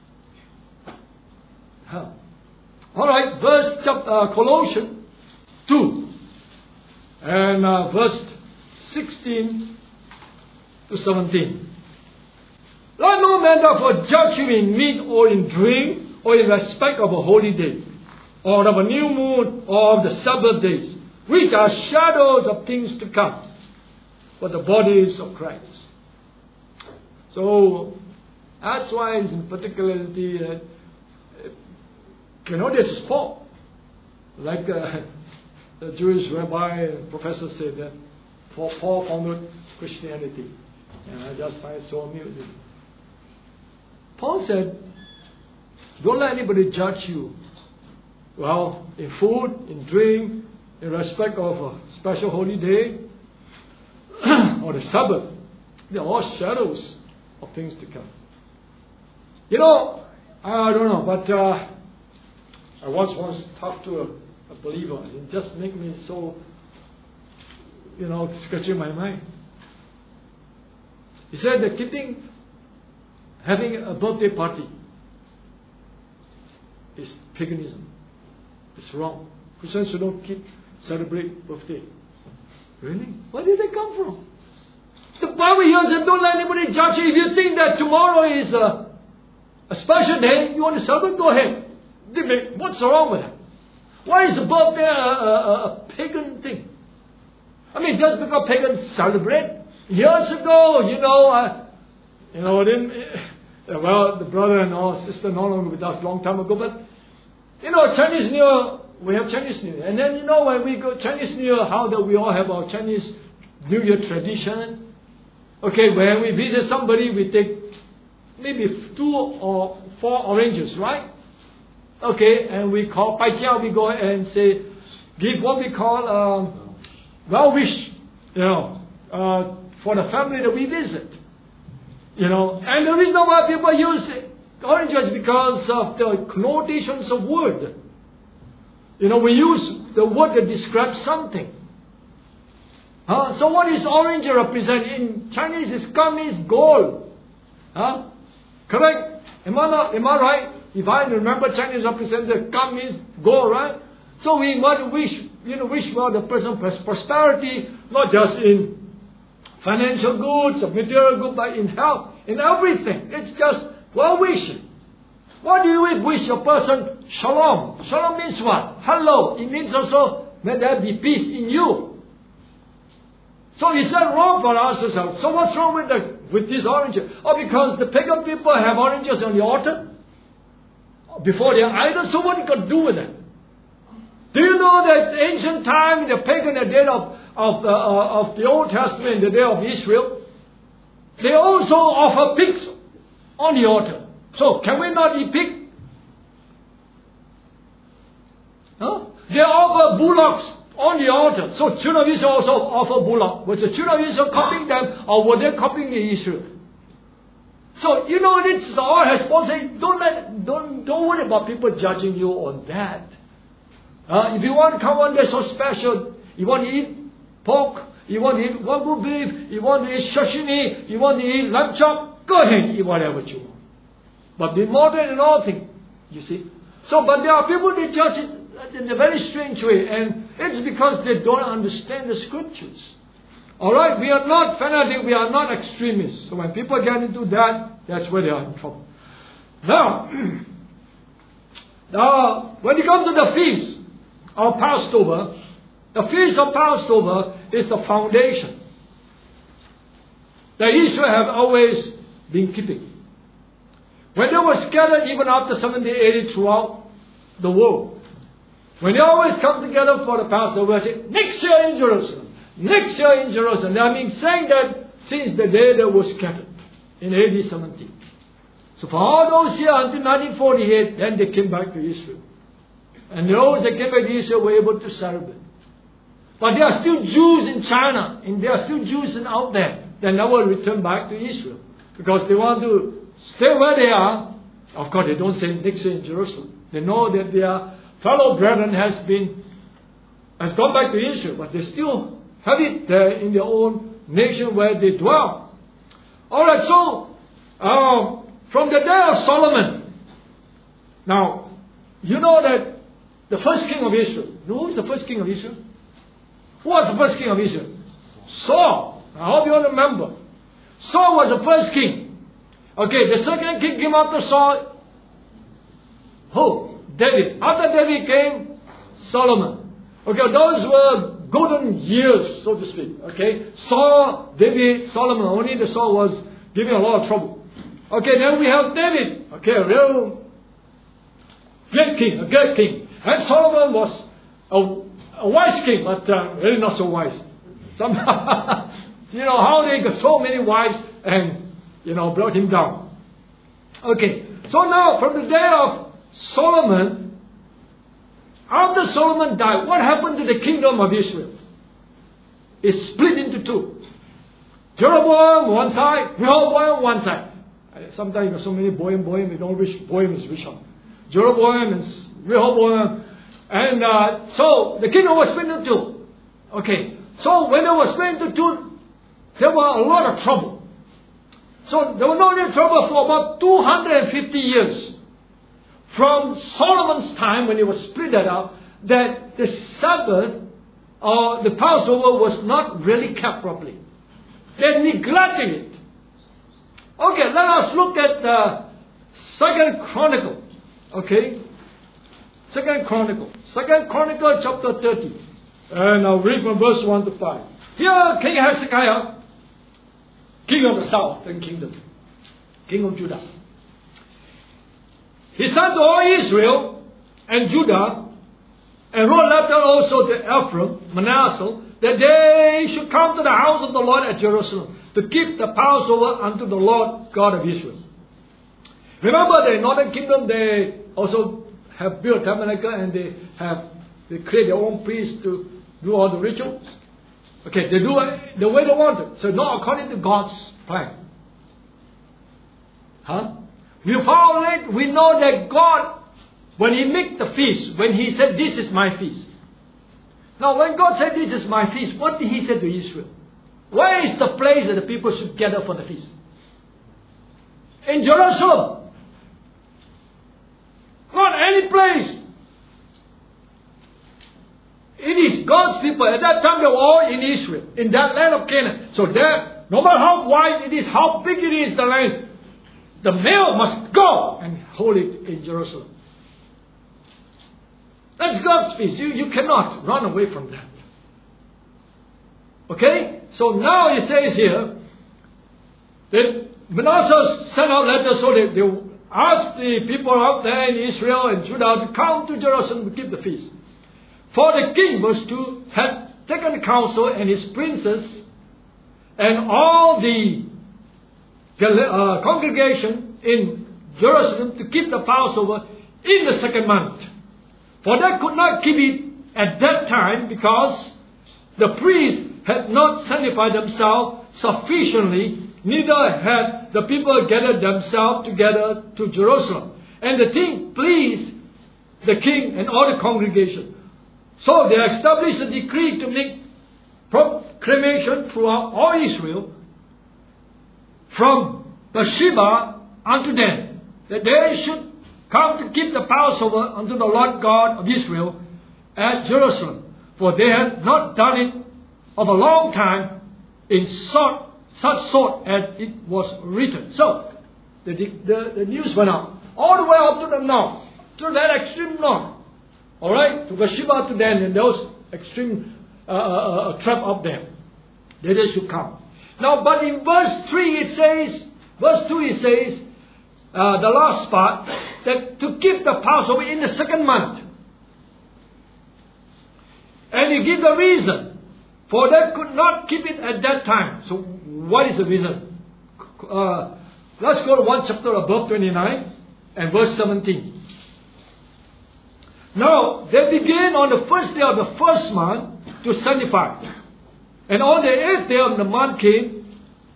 Huh. All right, verse chapter, uh, Colossians two and uh, verse sixteen to seventeen. Let no man therefore judge you in meat or in drink or in respect of a holy day, or of a new moon, or of the Sabbath days, which are shadows of things to come, but the bodies of Christ. So that's why it's in particularity that uh, you know this is Paul, like uh, the Jewish rabbi and professor said that Paul founded Christianity, and I just find it so amusing. Paul said, "Don't let anybody judge you." Well, in food, in drink, in respect of a special holy day, or the Sabbath, they're all shadows of things to come. You know, I don't know, but uh, I once once talked to a, a believer, and it just made me so, you know, scratching my mind. He said that keeping, having a birthday party is paganism. It's wrong. Christians who don't keep, celebrate birthday. Really? Where did they come from? The Bible here says, don't let anybody judge you. If you think that tomorrow is a, a special day, you want to celebrate, go ahead. What's wrong with that? Why is the birthday a, a, a pagan thing? I mean, just because pagans celebrate. Years ago, you know, uh, you know, then, uh, well, the brother and our sister no longer with us long time ago, but, you know, Chinese New Year, we have Chinese New Year. And then, you know, when we go Chinese New Year, how that we all have our Chinese New Year tradition. Okay, when we visit somebody, we take maybe two or four oranges, right? Okay, and we call, Pai Jiao, we go and say, give what we call, um, well wish, you know, uh, for the family that we visit. You know, and the reason why people use oranges is because of the connotations of word. You know, we use the word that describes something. Huh? So what is orange represent? In Chinese, it's gum is gold. Huh? Correct? Am I, not, am I right? If I remember, Chinese represent the gum is gold, right? So we want to wish, you know, wish for the person prosperity, not just in financial goods or material goods, but in health, in everything. It's just well wishing. What do you wish your person? Shalom. Shalom means what? Hello. It means also, may there be peace in you. So is that wrong for us to say? So what's wrong with the with these oranges? Oh, because the pagan people have oranges on the altar before their idols. So what are you going to do with them? Do you know that ancient time, the pagan the day of of the uh, of the Old Testament, the day of Israel, they also offer pigs on the altar. So can we not eat pig? Huh? They offer bullocks on the altar. So children of Israel also offer bullock. Was the children of Israel copying them, or were they copying Israel? So you know this all has Paul said, don't let don't don't worry about people judging you on that. Uh, if you want to come one day so special, you want to eat pork, you want to eat wagyu beef, you want to eat sashimi, you want to eat lamb chop, go ahead and eat whatever you want. But be modern in all things, you see. So, but there are people that judge it in a very strange way, and it's because they don't understand the scriptures. Alright, we are not fanatics, we are not extremists. So when people get into that, that's where they are in trouble. Now, now when it comes to the feast of Passover, the feast of Passover is the foundation that Israel have always been keeping. When they were scattered even after seventy, eighty throughout the world, when they always come together for the Passover, they say, next year in Jerusalem, next year in Jerusalem. I mean, saying that since the day they were scattered in A D seventy. So for all those years until nineteen forty-eight, then they came back to Israel. And those that came back to Israel were able to celebrate. But there are still Jews in China, and there are still Jews out there that never return back to Israel. Because they want to stay where they are. Of course, they don't say next year in Jerusalem. They know that their fellow brethren has been, has gone back to Israel, but they still have it there in their own nation where they dwell. Alright, so, um, from the day of Solomon, now, you know that the first king of Israel, who was the first king of Israel? Who was the first king of Israel? Saul. I hope you all remember. Saul was the first king. Okay, the second king came after Saul. Who? David. After David came Solomon. Okay, those were golden years, so to speak. Okay, Saul, David, Solomon. Only the Saul was giving a lot of trouble. Okay, then we have David. Okay, a real great king, a great king. And Solomon was a, a wise king, but uh, really not so wise. Some, you know, how they got so many wives and, you know, brought him down. Okay, so now from the day of Solomon, after Solomon died, what happened to the kingdom of Israel? It split into two. Jeroboam one side, Rehoboam one side. Sometimes you know, so many Boim, Boim, we don't know which Boim is which one. Jeroboam and Rehoboam. And uh, so the kingdom was split into two. Okay, so when it was split into two, there were a lot of trouble. So there was no trouble for about two hundred fifty years. from Solomon's time when it was split up, that the Sabbath or the Passover was not really kept properly. They neglected it. Okay, let us look at the Second Chronicle. Okay, Second Chronicle, Second Chronicle chapter thirty, and I'll read from verse one to five. Here, King Hezekiah, king of the southern kingdom, king of Judah, he sent to all Israel and Judah, and wrote letter also to Ephraim, Manasseh, that they should come to the house of the Lord at Jerusalem to keep the Passover unto the Lord God of Israel. Remember, the northern kingdom, they also have built tabernacle, and they have they create their own priests to do all the rituals. Okay, they do it the way they want it, so not according to God's plan. Huh? We violate. We know that God, when He made the feast, when He said, "This is my feast." Now, when God said, "This is my feast," what did He say to Israel? Where is the place that the people should gather for the feast? In Jerusalem. Not any place. It is God's people. At that time, they were all in Israel, in that land of Canaan. So there, no matter how wide it is, how big it is, the land, the male must go and hold it in Jerusalem. That's God's feast. You, you cannot run away from that. Okay? So now it says here that Manasseh sent out letters so that they asked the people out there in Israel and Judah to come to Jerusalem to keep the feast. For the king, verse two, had taken counsel, and his princes and all the uh, congregation in Jerusalem to keep the Passover in the second month. For they could not keep it at that time because the priests had not sanctified themselves sufficiently, neither had the people gathered themselves together to Jerusalem. And the thing pleased the king and all the congregation. So they established a decree to make proclamation throughout all Israel, from Beersheba unto Dan, that they should come to keep the Passover unto the Lord God of Israel at Jerusalem. For they had not done it of a long time in sort, such sort as it was written. So, the, the, the news went out all the way up to the north, to that extreme north. Alright, to Beersheba, to Dan, and those extreme uh, uh, tribe up there. That they should come. Now, but in verse three it says, verse two it says, uh, the last part, that to keep the Passover in the second month. And he gives the reason, for they could not keep it at that time. So, what is the reason? Uh, let's go to one chapter above twenty-nine and verse seventeen. Now, they began on the first day of the first month to sanctify. And on the eighth day of the month came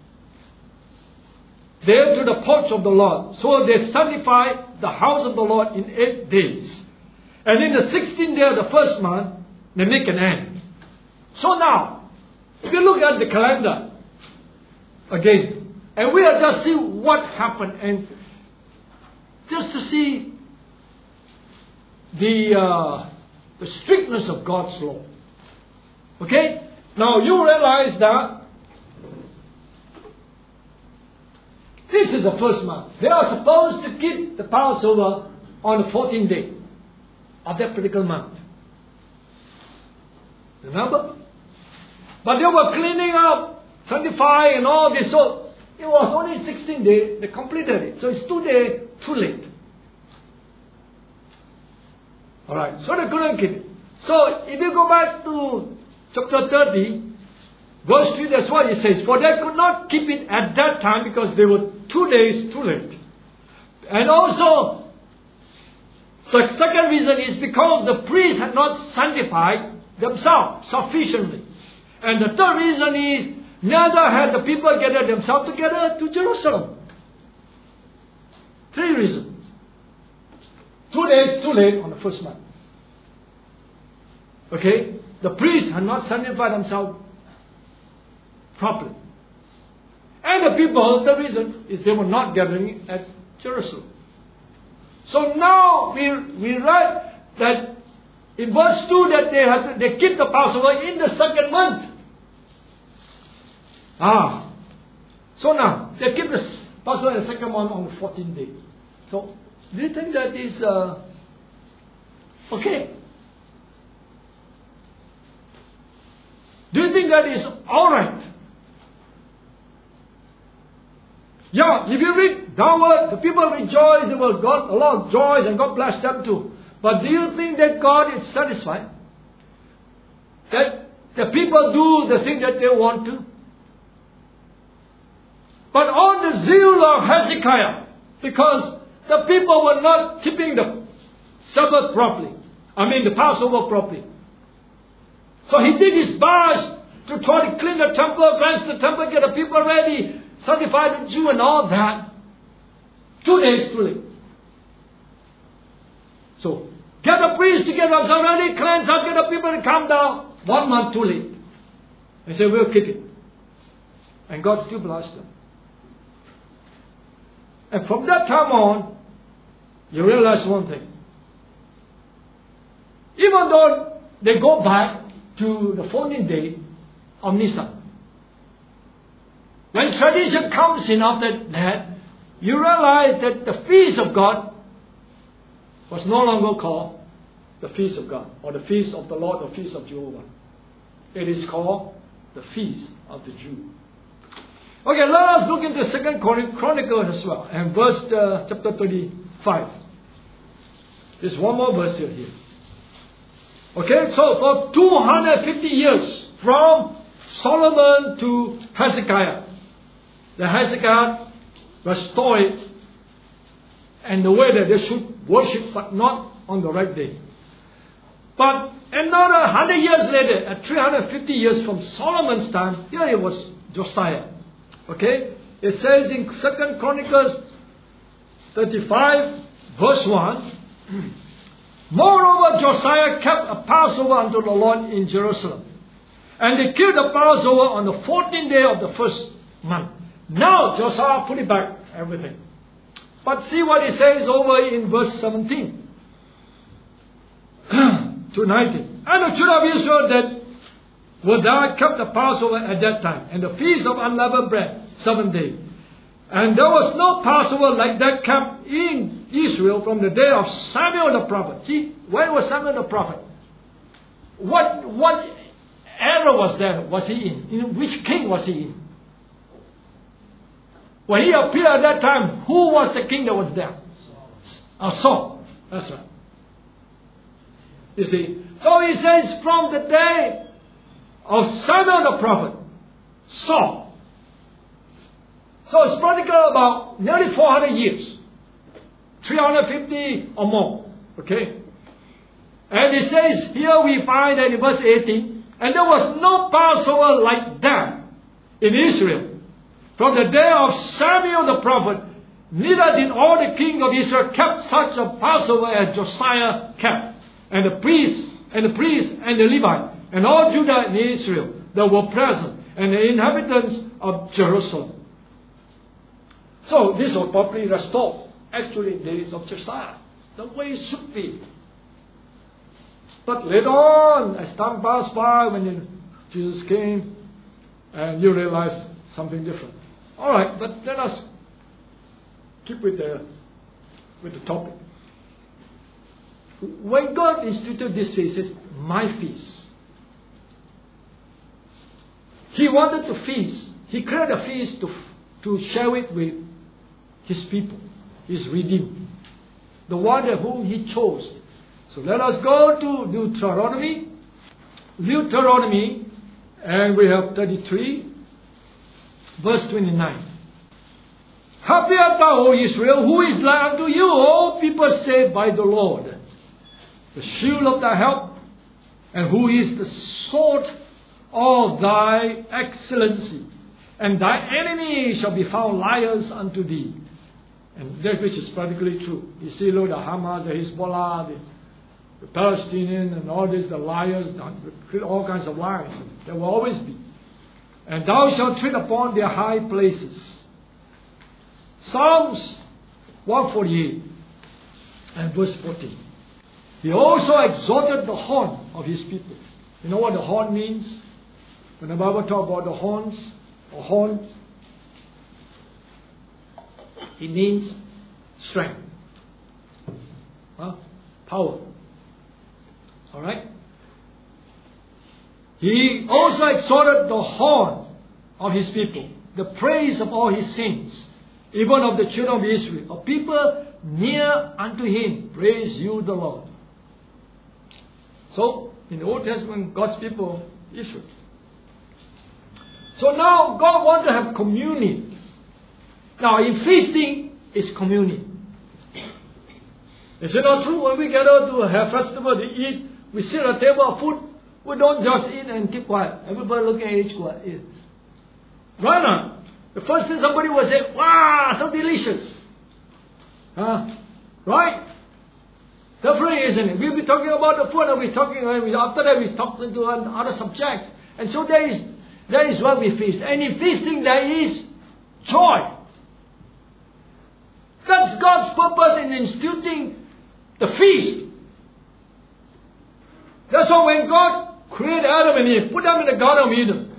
there to the porch of the Lord. So they sanctified the house of the Lord in eight days. And in the sixteenth day of the first month, they make an end. So now, if you look at the calendar again, and we will just see what happened, and just to see the uh, the strictness of God's law. Okay? Now you realize that this is the first month. They are supposed to keep the Passover on the fourteenth day of that particular month. Remember? But they were cleaning up, sanctifying and all this. So it was only sixteen days. They completed it. So it's two days too late. Alright, so they couldn't keep it. So if you go back to chapter thirty, verse three, that's what it says. For they could not keep it at that time because they were two days too late. And also, the second reason is because the priests had not sanctified themselves sufficiently. And the third reason is, neither had the people gathered themselves together to Jerusalem. Three reasons. Two days too late on the first month. Okay? The priests had not sanctified themselves properly. And the people, the reason is they were not gathering at Jerusalem. So now we we read that in verse two that they had to, they keep the Passover in the second month. Ah. So now they keep the Passover in the second month on the fourteenth day. So do you think that is uh, okay? Do you think that is alright? Yeah, if you read downward, the people rejoice, they will got a lot of joys and God bless them too. But do you think that God is satisfied? That the people do the thing that they want to? But on the zeal of Hezekiah, because the people were not keeping the Sabbath properly. I mean the Passover properly. So he did his best to try to clean the temple, cleanse the temple, get the people ready, sanctify the Jew and all that. Two days too late. So, get the priest to get themselves ready, cleanse up, get the people to come down. One month too late. They say, we'll kick it. And God still blessed them. And from that time on, you realize one thing. Even though they go back to the fourteenth day of Nisan, when tradition comes in after that, you realize that the feast of God was no longer called the feast of God, or the feast of the Lord, or feast of Jehovah. It is called the feast of the Jew. Okay, let us look into Second Chronicles as well, and verse uh, chapter thirty-five. There's one more verse here. here. Okay, so for two hundred fifty years, from Solomon to Hezekiah, the Hezekiah restored it, and the way that they should worship, but not on the right day. But another hundred years later, at three hundred fifty years from Solomon's time, here it was Josiah. Okay, it says in Second Chronicles thirty-five, verse one. Moreover, Josiah kept a Passover unto the Lord in Jerusalem. And they killed the Passover on the fourteenth day of the first month. Now Josiah put it back, everything. But see what it says over in verse seventeen to nineteen. And the children of Israel that were there kept the Passover at that time, and the feast of unleavened bread, seven days. And there was no Passover like that kept in Israel from the day of Samuel the prophet. See, when was Samuel the prophet? What what era was there? Was he in? In which king was he in? When he appeared at that time, who was the king that was there? Uh, Saul. That's right. You see. So he says from the day of Samuel the prophet, Saul. So it's practically about nearly four hundred years. three hundred fifty or more. Okay? And it says, here we find that in verse eighteen, and there was no Passover like that in Israel. From the day of Samuel the prophet, neither did all the king of Israel kept such a Passover as Josiah kept. And the priests, and the priests, and the Levites, and all Judah and Israel that were present, and the inhabitants of Jerusalem. So this was properly restored, actually in the days of Josiah, the way it should be. But later on, as time passed by, when Jesus came, and you realize something different. All right, but let us keep with the with the topic. When God instituted this feast, it's my feast. He wanted to feast. He created a feast to to share it with His people, His redeemed, the one whom He chose. So let us go to Deuteronomy, Deuteronomy, and we have thirty-three, verse twenty-nine. Happy art thou, O Israel, who is like unto you, O people saved by the Lord, the shield of thy help, and who is the sword of thy excellency. And thy enemies shall be found liars unto thee. And that which is practically true. You see, Lord, the Hamas, the Hezbollah, the, the Palestinian, and all this, the liars, all kinds of lies. There will always be. And thou shalt tread upon their high places. Psalms one forty-eight. And verse fourteen. He also exalted the horn of his people. You know what the horn means? When the Bible talks about the horns, or horns, it means strength. Huh? Power. Alright? He also exalted the horn of his people, the praise of all his saints, even of the children of Israel, a people near unto him. Praise you, the Lord. So, in the Old Testament, God's people, Israel. So now, God wants to have communion. Now, in feasting, is communion. Is it not true? When we gather to have festival to eat, we sit at a table of food, we don't just eat and keep quiet. Everybody looking at each other. Eat. Right now, the first thing somebody will say, wow, so delicious. Huh? Right? Definitely, isn't it? We'll be talking about the food and we're talking, after that we're talking to other subjects. And so there is, there is what we feast. And in feasting there is joy. That's God's purpose in instituting the feast. That's why when God created Adam and Eve, put them in the Garden of Eden,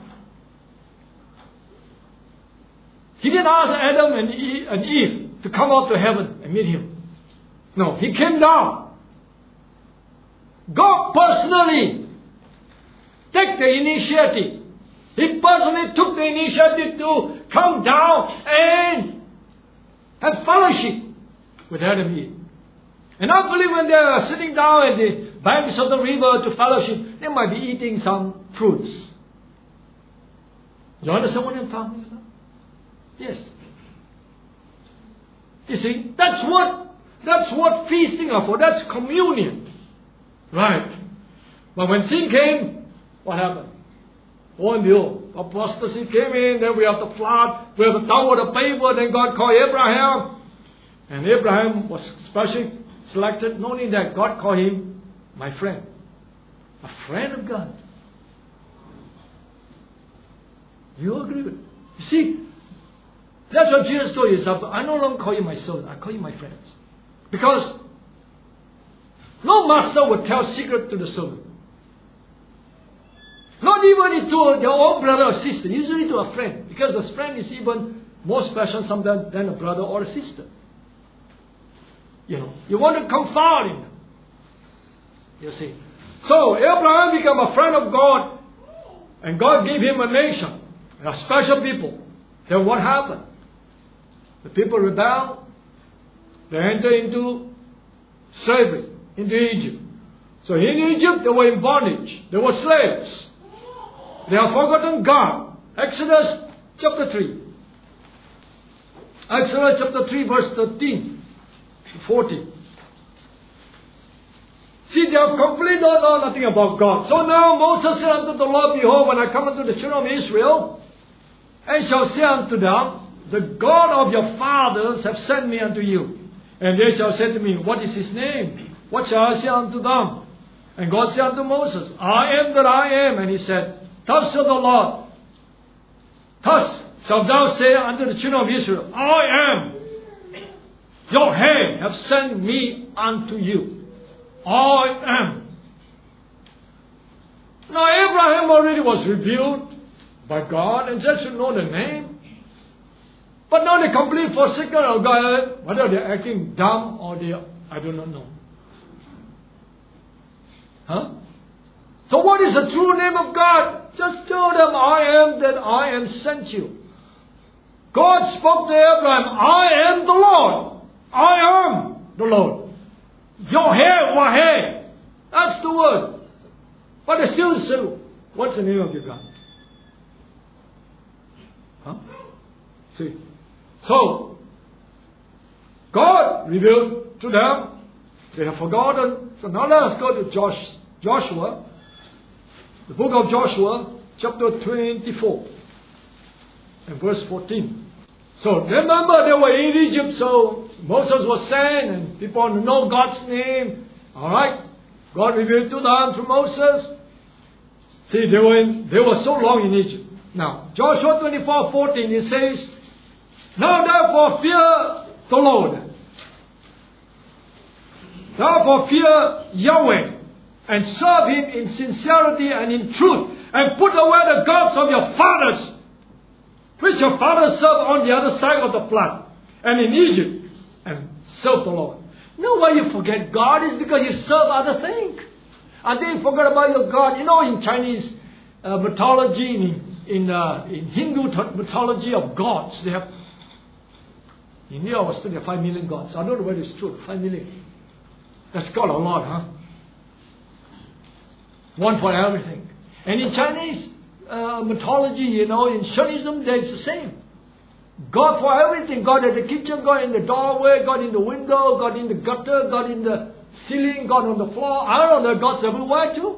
He didn't ask Adam and Eve, and Eve to come out to heaven and meet Him. No, He came down. God personally took the initiative. He personally took the initiative to come down and have fellowship with Adam and Eve. And I believe when they are sitting down at the banks of the river to fellowship, they might be eating some fruits. You understand what I'm talking about? Yes. You see, that's what that's what feasting are for. That's communion. Right. But when sin came, what happened? Oh and behold, apostasy came in, then we have the flood, we have the Tower of Babel, then God called Abraham. And Abraham was specially selected. Not only that, God called him my friend. A friend of God. You agree with it? You see, that's what Jesus told his disciples. I no longer call you my servant, I call you my friends. Because no master would tell secret to the servant. Not even to their own brother or sister, usually to a friend. Because a friend is even more special sometimes than a brother or a sister. You know, you want to confide in them. You see. So Abraham became a friend of God, and God gave him a nation, a special people. Then what happened? The people rebelled. They entered into slavery, into Egypt. So in Egypt they were in bondage. They were slaves. They have forgotten God. Exodus chapter three. Exodus chapter three verse thirteen to fourteen. See, they have completely don't know nothing about God. So now Moses said unto the Lord, behold, when I come unto the children of Israel, and shall say unto them, the God of your fathers have sent me unto you. And they shall say to me, what is his name? What shall I say unto them? And God said unto Moses, I am that I am. And he said, thus saith the Lord, thus shalt thou say unto the children of Israel, I am. Your hand have sent me unto you. I am. Now Abraham already was revealed by God and just should know the name. But now they completely forsaken of God, whether they're acting dumb or they, I do not know. Huh? So what is the true name of God? Just tell them, I am that I am sent you. God spoke to Abraham, I am the Lord. I am the Lord. Your hair, what hair? That's the word. But they still say, what's the name of your God? Huh? See. So, God revealed to them. They have forgotten. So now let us go to Josh, Joshua. The book of Joshua, chapter twenty-four. And verse fourteen. So remember they were in Egypt, so Moses was sent and people want to know God's name. Alright? God revealed to them through Moses. See, they were in, they were so long in Egypt. Now, Joshua twenty-four fourteen, it says, now therefore fear the Lord. Therefore fear Yahweh, and serve Him in sincerity and in truth, and put away the gods of your fathers, which your fathers served on the other side of the flood, and in Egypt, and serve the Lord. You know why you forget God is because you serve other things. And then you forget about your God. You know, in Chinese uh, mythology, in in, uh, in Hindu mythology of gods, they have. In India, was still five million gods. I don't know whether it's true. Five million. That's got a lot, huh? One for everything. And in Chinese uh, mythology, you know, in Shaivism, there's the same. God for everything. God in the kitchen, God in the doorway, God in the window, God in the gutter, God in the ceiling, God on the floor. I don't know, God's everywhere too.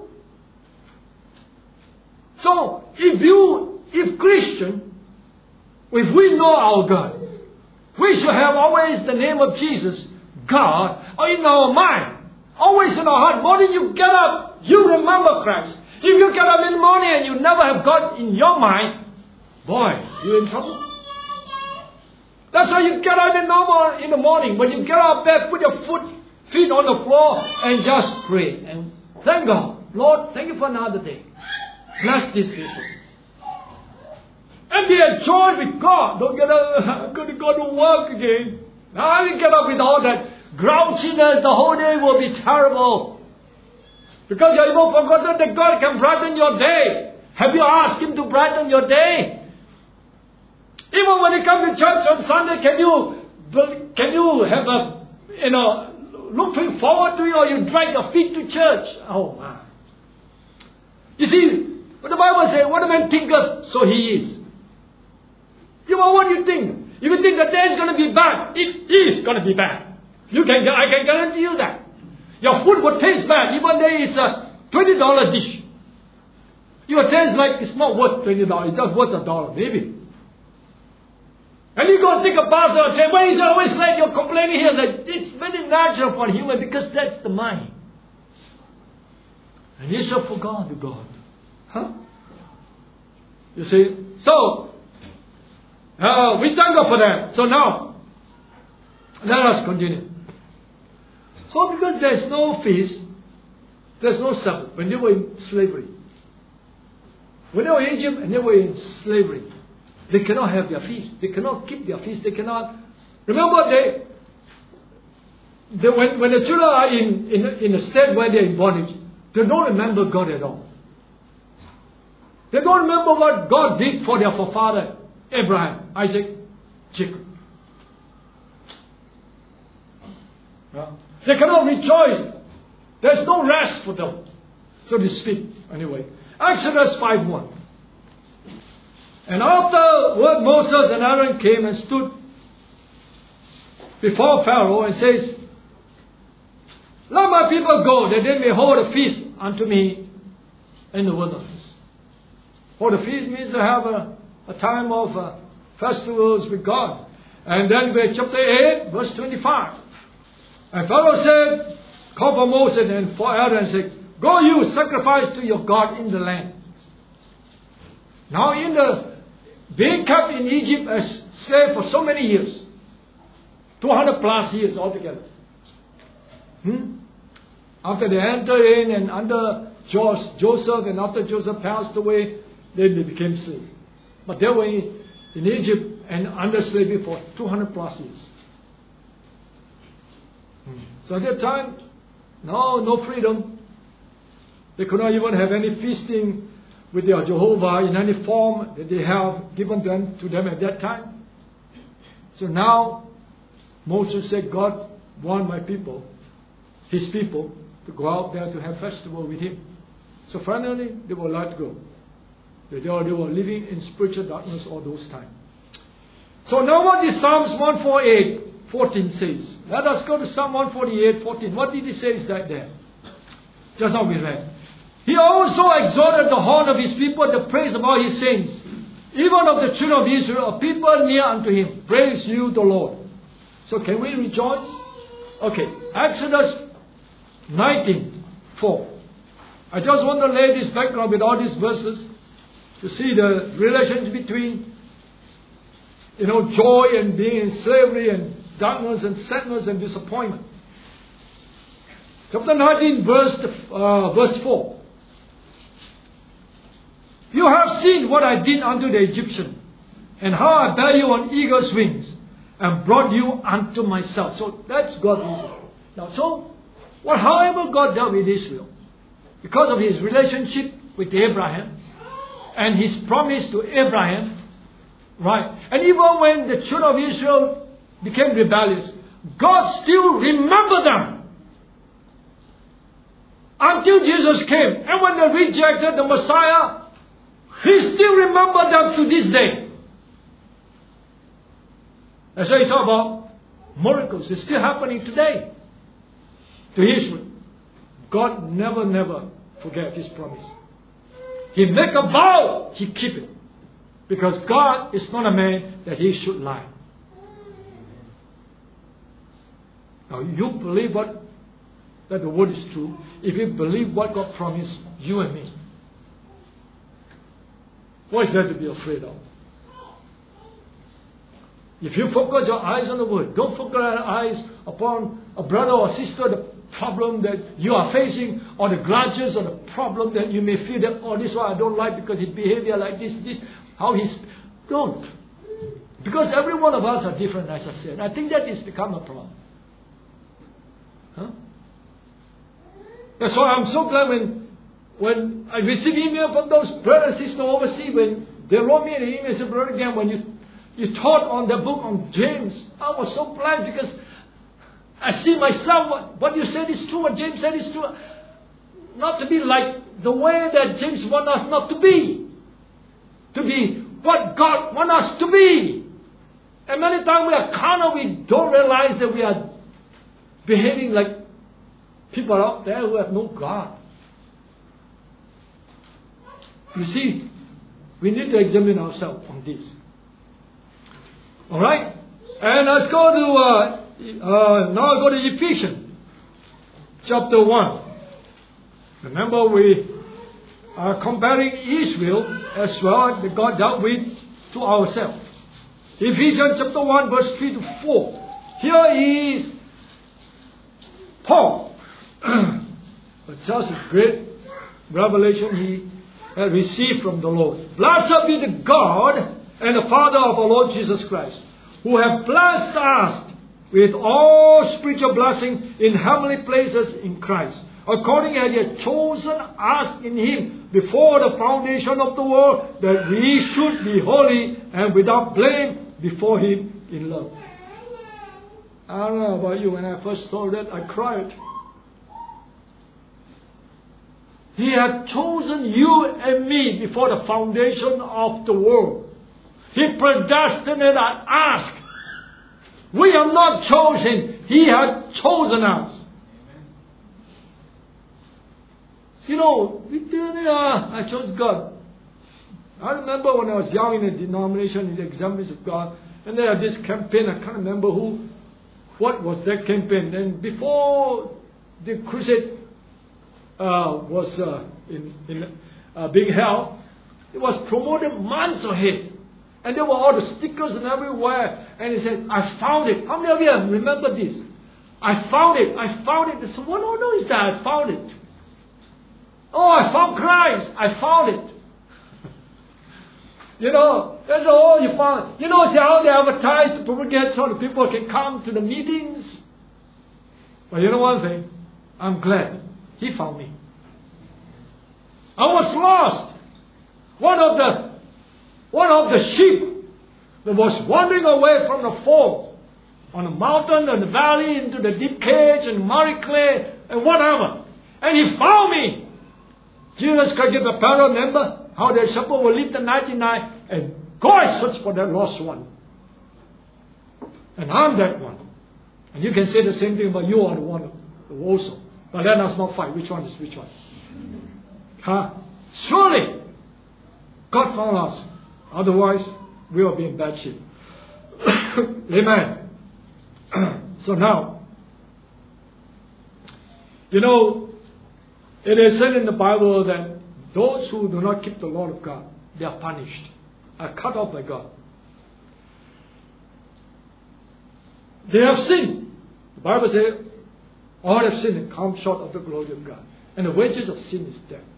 So, if you, if Christian, if we know our God, we should have always the name of Jesus, God, in our mind. Always in our heart. Morning you get up, you remember Christ. If you get up in the morning and you never have God in your mind, boy, you're in trouble. That's why you get up in, normal, in the morning. When you get up there, put your foot, feet on the floor and just pray. And thank God. Lord, thank you for another day. Bless these people. And be enjoyed with God. Don't get up, I'm going to go to work again. Now you get up with all that grouchiness, the whole day will be terrible. Because you have even forgotten that God can brighten your day. Have you asked Him to brighten your day? Even when you come to church on Sunday, can you can you have a, you know, looking forward to it, or you drag your feet to church? Oh, man. You see, what the Bible says, what a man thinketh, so he is. You know what you think? If you think the day is going to be bad, it is going to be bad. You can, I can guarantee you that. Your food will taste bad, even though it's a twenty dollar dish. You will taste like it's not worth twenty dollars, it's just worth a dollar, maybe. And you go take a bath and say, why is it always late? You're complaining here. That it's very natural for human because that's the mind. And you shall forget the God. Huh? You see? So, uh, we thank God for that. So now, let us continue. So because there's no feast, there's no Sabbath. When they were in slavery. When they were in Egypt and they were in slavery. They cannot have their feast. They cannot keep their feast. They cannot. Remember, they, they when, when the children are in, in, in a state where they're in bondage, they don't remember God at all. They don't remember what God did for their forefather, Abraham, Isaac, Jacob. Yeah. They cannot rejoice. There's no rest for them, so to speak. Anyway, Exodus five one. And afterward Moses and Aaron came and stood before Pharaoh and says, let my people go, that they may hold a feast unto me in the wilderness. Hold a feast means to have a, a time of uh, festivals with God. And then we chapter eight, verse twenty-five. And Pharaoh said, call for Moses and for Aaron and said, go you, sacrifice to your God in the land. Now in the being kept in Egypt as slave for so many years. two hundred plus years altogether. Hmm? After they entered in and under Joseph, and after Joseph passed away, then they became slaves. But they were in Egypt and under slavery for two hundred plus years. Hmm. So at that time, no, no freedom. They could not even have any feasting with their Jehovah in any form that they have given them to them at that time. So now Moses said, God want my people, His people, to go out there to have festival with Him. So finally they were let go. They, they were living in spiritual darkness all those times. So now what is Psalms one forty-eight fourteen says? Let us go to Psalm one forty-eight fourteen. What did he say is that there? Just now we read. He also exalted the horn of His people, the praise of all His saints, even of the children of Israel, a people near unto Him. Praise you, the Lord. So can we rejoice? Okay, Exodus nineteen four. I just want to lay this background with all these verses to see the relations between, you know, joy and being in slavery and darkness and sadness and disappointment. Chapter nineteen, verse, uh, verse four. You have seen what I did unto the Egyptian, and how I bare you on eagle's wings, and brought you unto myself. So that's God's Israel. Now, so, well, however God dealt with Israel, because of his relationship with Abraham, and his promise to Abraham, right? And even when the children of Israel became rebellious, God still remembered them. Until Jesus came. And when they rejected the Messiah, He still remembers them to this day. That's why you talk about miracles. It's still happening today to Israel. God never, never forgets His promise. He make a vow, He keep it. Because God is not a man that He should lie. Now you believe what that the word is true. If you believe what God promised you and me, what is there to be afraid of? If you focus your eyes on the word, don't focus your eyes upon a brother or sister, the problem that you are facing, or the grudges, or the problem that you may feel that, oh, this one I don't like because his behavior like this, this, how he's... Don't. Because every one of us are different, as I said. I think that has become a problem. Huh? That's why I'm so glad when when I receive email from those brothers and sisters overseas, when they wrote me an email and said, Brother again, when you, you taught on the book on James, I was so glad because I see myself, what, what you said is true, what James said is true. Not to be like the way that James wants us not to be. To be what God wants us to be. And many times we are carnal, we don't realize that we are behaving like people out there who have no God. You see, we need to examine ourselves on this. Alright? And let's go to, uh, uh, now go to Ephesians chapter one. Remember, we are comparing Israel as well that God dealt with to ourselves. Ephesians chapter one, verse three to four. Here is Paul. But such a great revelation he had received from the Lord. Blessed be the God and the Father of our Lord Jesus Christ, who have blessed us with all spiritual blessing in heavenly places in Christ, according as He had chosen us in Him before the foundation of the world, that we should be holy and without blame before Him in love. I don't know about you, when I first saw that, I cried. He had chosen you and me before the foundation of the world. He predestinated us. We are not chosen. He had chosen us. You know, I chose God. I remember when I was young in a denomination, in the Assemblies of God, and they had this campaign. I can't remember who, what was that campaign. And before the crusade uh, was uh, in, in uh, being held, it was promoted months ahead. And there were all the stickers and everywhere. And he said, I found it. How many of you remember this? I found it. I found it. They said, what no, no, is that? I found it. Oh, I found Christ. I found it. You know, that's all you found. You know, see how they advertise to propagate so the people can come to the meetings. But you know one thing? I'm glad He found me. I was lost. One of the one of the sheep that was wandering away from the fold on the mountain and the valley into the deep cage and muddy clay and whatever. And He found me. Jesus could give a parable, remember how the shepherd will leave the ninety-nine and go and search for that lost one. And I'm that one. And you can say the same thing about you are the one also. But let us not fight. Which one is which one? Huh? Surely God found us. Otherwise, we will be in bad shape. Amen. So now, you know, it is said in the Bible that those who do not keep the law of God, they are punished, are cut off by God. They have sinned. The Bible says, All have sinned and come short of the glory of God. And the wages of sin is death.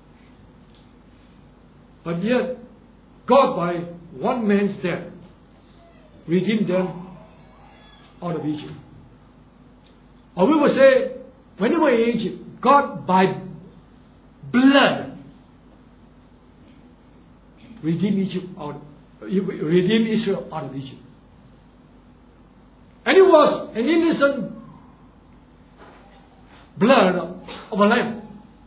But yet, God, by one man's death, redeemed them out of Egypt. Or we would say, when they were in Egypt, God, by blood, redeemed Egypt out, redeemed Israel out of Egypt. And it was an innocent blood of a lamb.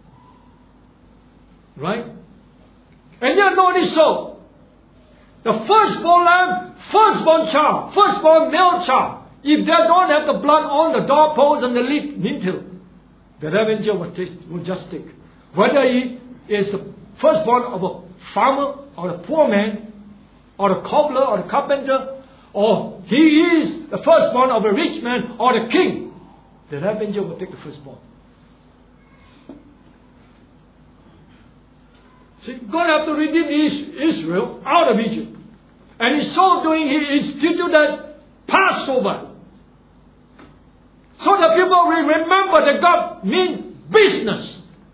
Right? And yet not only so. The firstborn lamb, firstborn child, firstborn male child, if they don't have the blood on the doorpost and the lintel, the revenger will, take, will just take. Whether he is the firstborn of a farmer or a poor man, or a cobbler or a carpenter, or he is the firstborn of a rich man or a king, the revenger will take the firstborn. See, God had to redeem Israel out of Egypt. And in so doing, He instituted Passover. So that people will remember that God means business.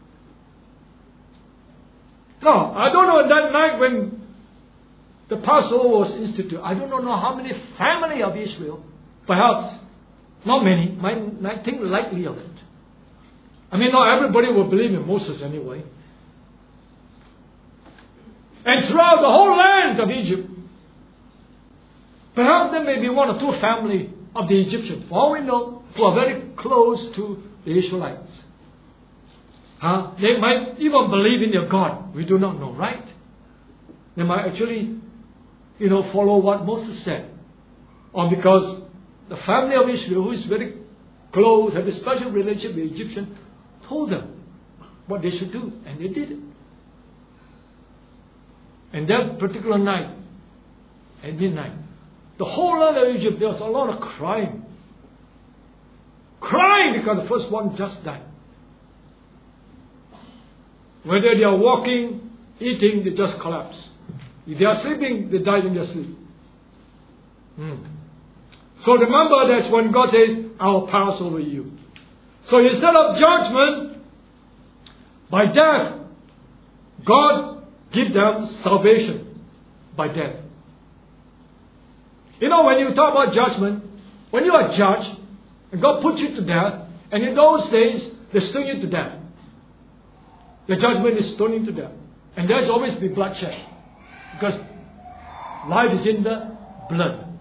Now, I don't know that night when the Passover was instituted, I don't know how many family of Israel, perhaps not many, might, might think lightly of it. I mean, not everybody will believe in Moses anyway. And throughout the whole land of Egypt, perhaps there may be one or two family of the Egyptians, for all we know, who are very close to the Israelites. Huh? They might even believe in their God. We do not know, right? They might actually, you know, follow what Moses said. Or because the family of Israel, who is very close, have a special relationship with the Egyptian, told them what they should do. And they did it. And that particular night, at midnight, the whole land of Egypt, there was a lot of crying. Crying because the first one just died. Whether they are walking, eating, they just collapse. If they are sleeping, they die in their sleep. Hmm. So remember that's when God says, I will pass over you. So instead of judgment, by death, God give them salvation by death. You know, when you talk about judgment, when you are judged, and God puts you to death, and in those days, they stone you to death. The judgment is stoning to death. And there's always be bloodshed. Because life is in the blood.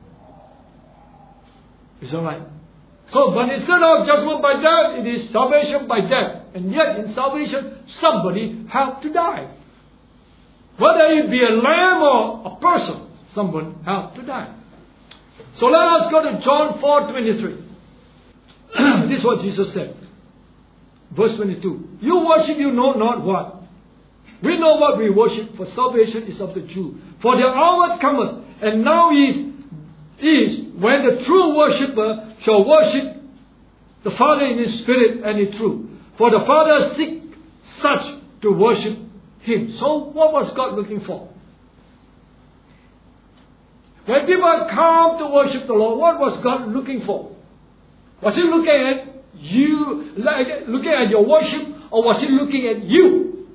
It's alright. So, but instead of judgment by death, it is salvation by death. And yet, in salvation, somebody has to die. Whether it be a lamb or a person, someone has to die. So let us go to John four twenty-three. This is what Jesus said. Verse twenty-two. You worship you know not what. We know what we worship, for salvation is of the Jew. For the hour cometh, and now is, is when the true worshipper shall worship the Father in his spirit and in truth. For the Father seeks such to worship Him. So what was God looking for? When people come to worship the Lord, what was God looking for? Was He looking at you, like, looking at your worship, or was He looking at you?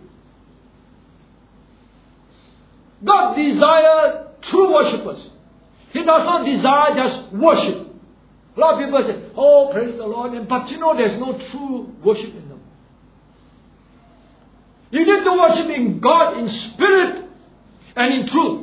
God desires true worshippers. He does not desire just worship. A lot of people say, oh, praise the Lord, but you know there's no true worship in them. You need to worship in God in spirit and in truth.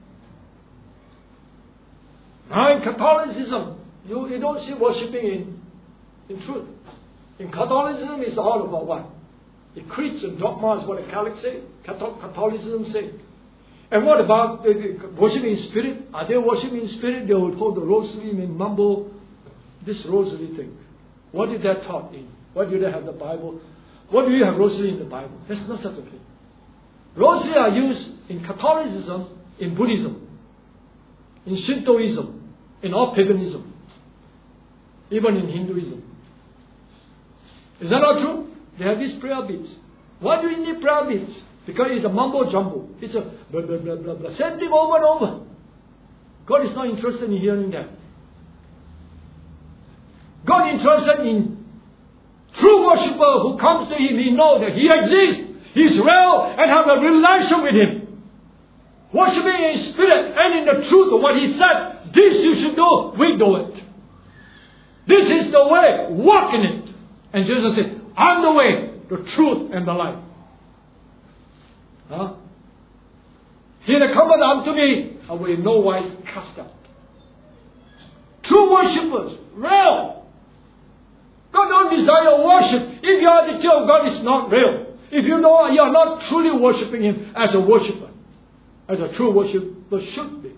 Now in Catholicism, you, you don't see worshipping in, in truth. In Catholicism, it's all about what? The creeds and dogmas, what the Catholics say, Catholicism say. And what about the, the worshiping in spirit? Are they worshiping in spirit? They would hold the rosary and mumble this rosary thing. What did that taught in? What do they have the Bible? What do you have rosary in the Bible? There's no such a thing. Rosary are used in Catholicism, in Buddhism, in Shintoism, in all paganism, even in Hinduism. Is that not true? They have these prayer beads. Why do you need prayer beads? Because it's a mumbo jumbo. It's a blah, blah, blah, blah, blah. Same thing over and over. God is not interested in hearing that. God is interested in worshiper who comes to Him, he knows that He exists, He's real, and have a relation with Him. Worshipping in spirit and in the truth of what He said, this you should do, we do it. This is the way, walk in it. And Jesus said, I'm the way, the truth, and the life. Huh? He that cometh unto me, I will in no wise cast out. True worshippers, real. God don't desire worship if your attitude of God is not real. If you know you are not truly worshipping Him as a worshipper, as a true worshiper should be.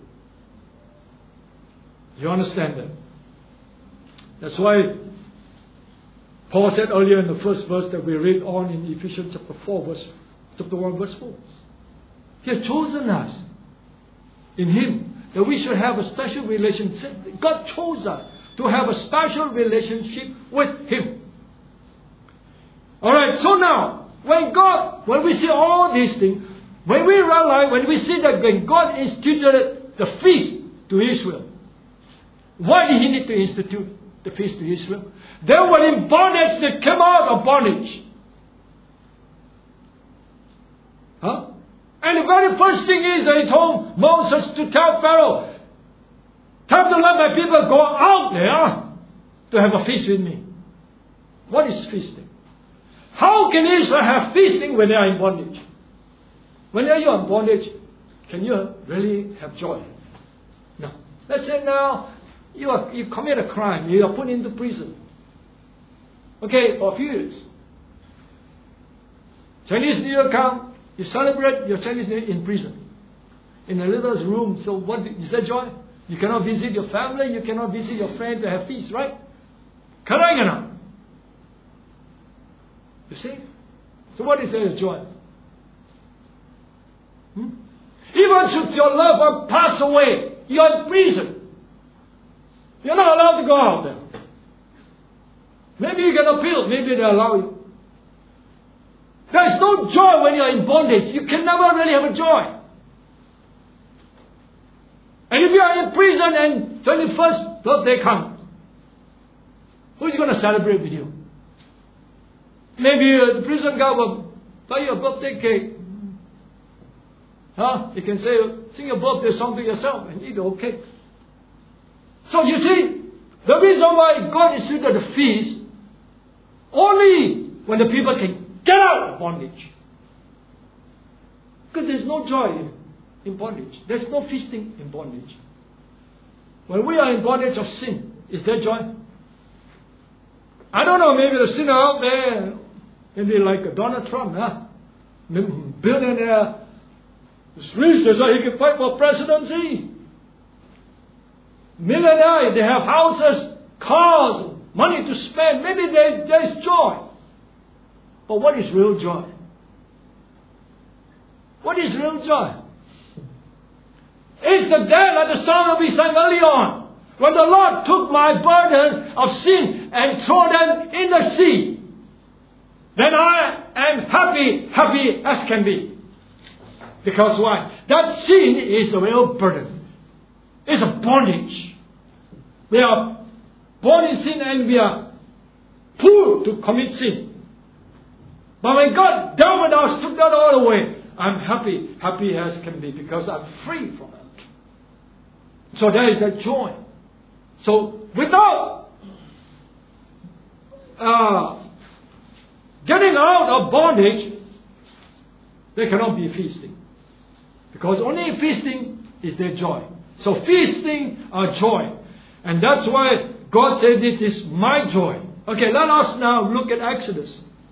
You understand that? That's why Paul said earlier in the first verse that we read on in Ephesians chapter four, verse chapter one, verse four. He has chosen us in Him that we should have a special relationship. God chose us to have a special relationship with Him. Alright, so now, when God, when we see all these things, when we realize, when we see that when God instituted the feast to Israel, why did He need to institute the feast to Israel? They were in bondage, they came out of bondage. Huh? And the very first thing is that He told Moses to tell Pharaoh, time to let my people go out there to have a feast with me. What is feasting? How can Israel have feasting when they are in bondage? When they are in bondage, can you really have joy? No. Let's say now you are, you commit a crime, you are put into prison. Okay, for a few years. Chinese New Year come, you celebrate your Chinese New Year in prison. In a little room, so what is that joy? You cannot visit your family, you cannot visit your friend to have feast, right? Correct or not? You see? So what is there joy? Hmm? Even should your loved one pass away, you are in prison. You're not allowed to go out there. Maybe you can appeal, maybe they allow you. There is no joy when you are in bondage. You can never really have a joy. And if you are in prison and twenty-first birthday comes, who's going to celebrate with you? Maybe uh, the prison guard will buy you a birthday cake. Huh? You can say, sing a birthday song to yourself and eat the whole cake. So you see, the reason why God instituted the feast, only when the people can get out of bondage. Because there's no joy in, in bondage. There's no feasting in bondage. When we are in bondage of sin, is there joy? I don't know, maybe the sinner out there, maybe like Donald Trump, huh? Billionaire, is rich, so he can fight for presidency. Millionaire, they have houses, cars, money to spend. Maybe there, there's joy. But what is real joy? What is real joy? It's the day, like the song that we sang early on, when the Lord took my burden of sin and threw them in the sea. Then I am happy, happy as can be. Because why? That sin is the real burden. It's a bondage. We are born in sin and we are poor to commit sin. But when God dealt with us, took that all away, I'm happy, happy as can be, because I'm free from it. So there is that joy. So without uh, getting out of bondage, there cannot be feasting. Because only feasting is their joy. So feasting are joy. And that's why God said it is my joy. Okay, let us now look at Exodus.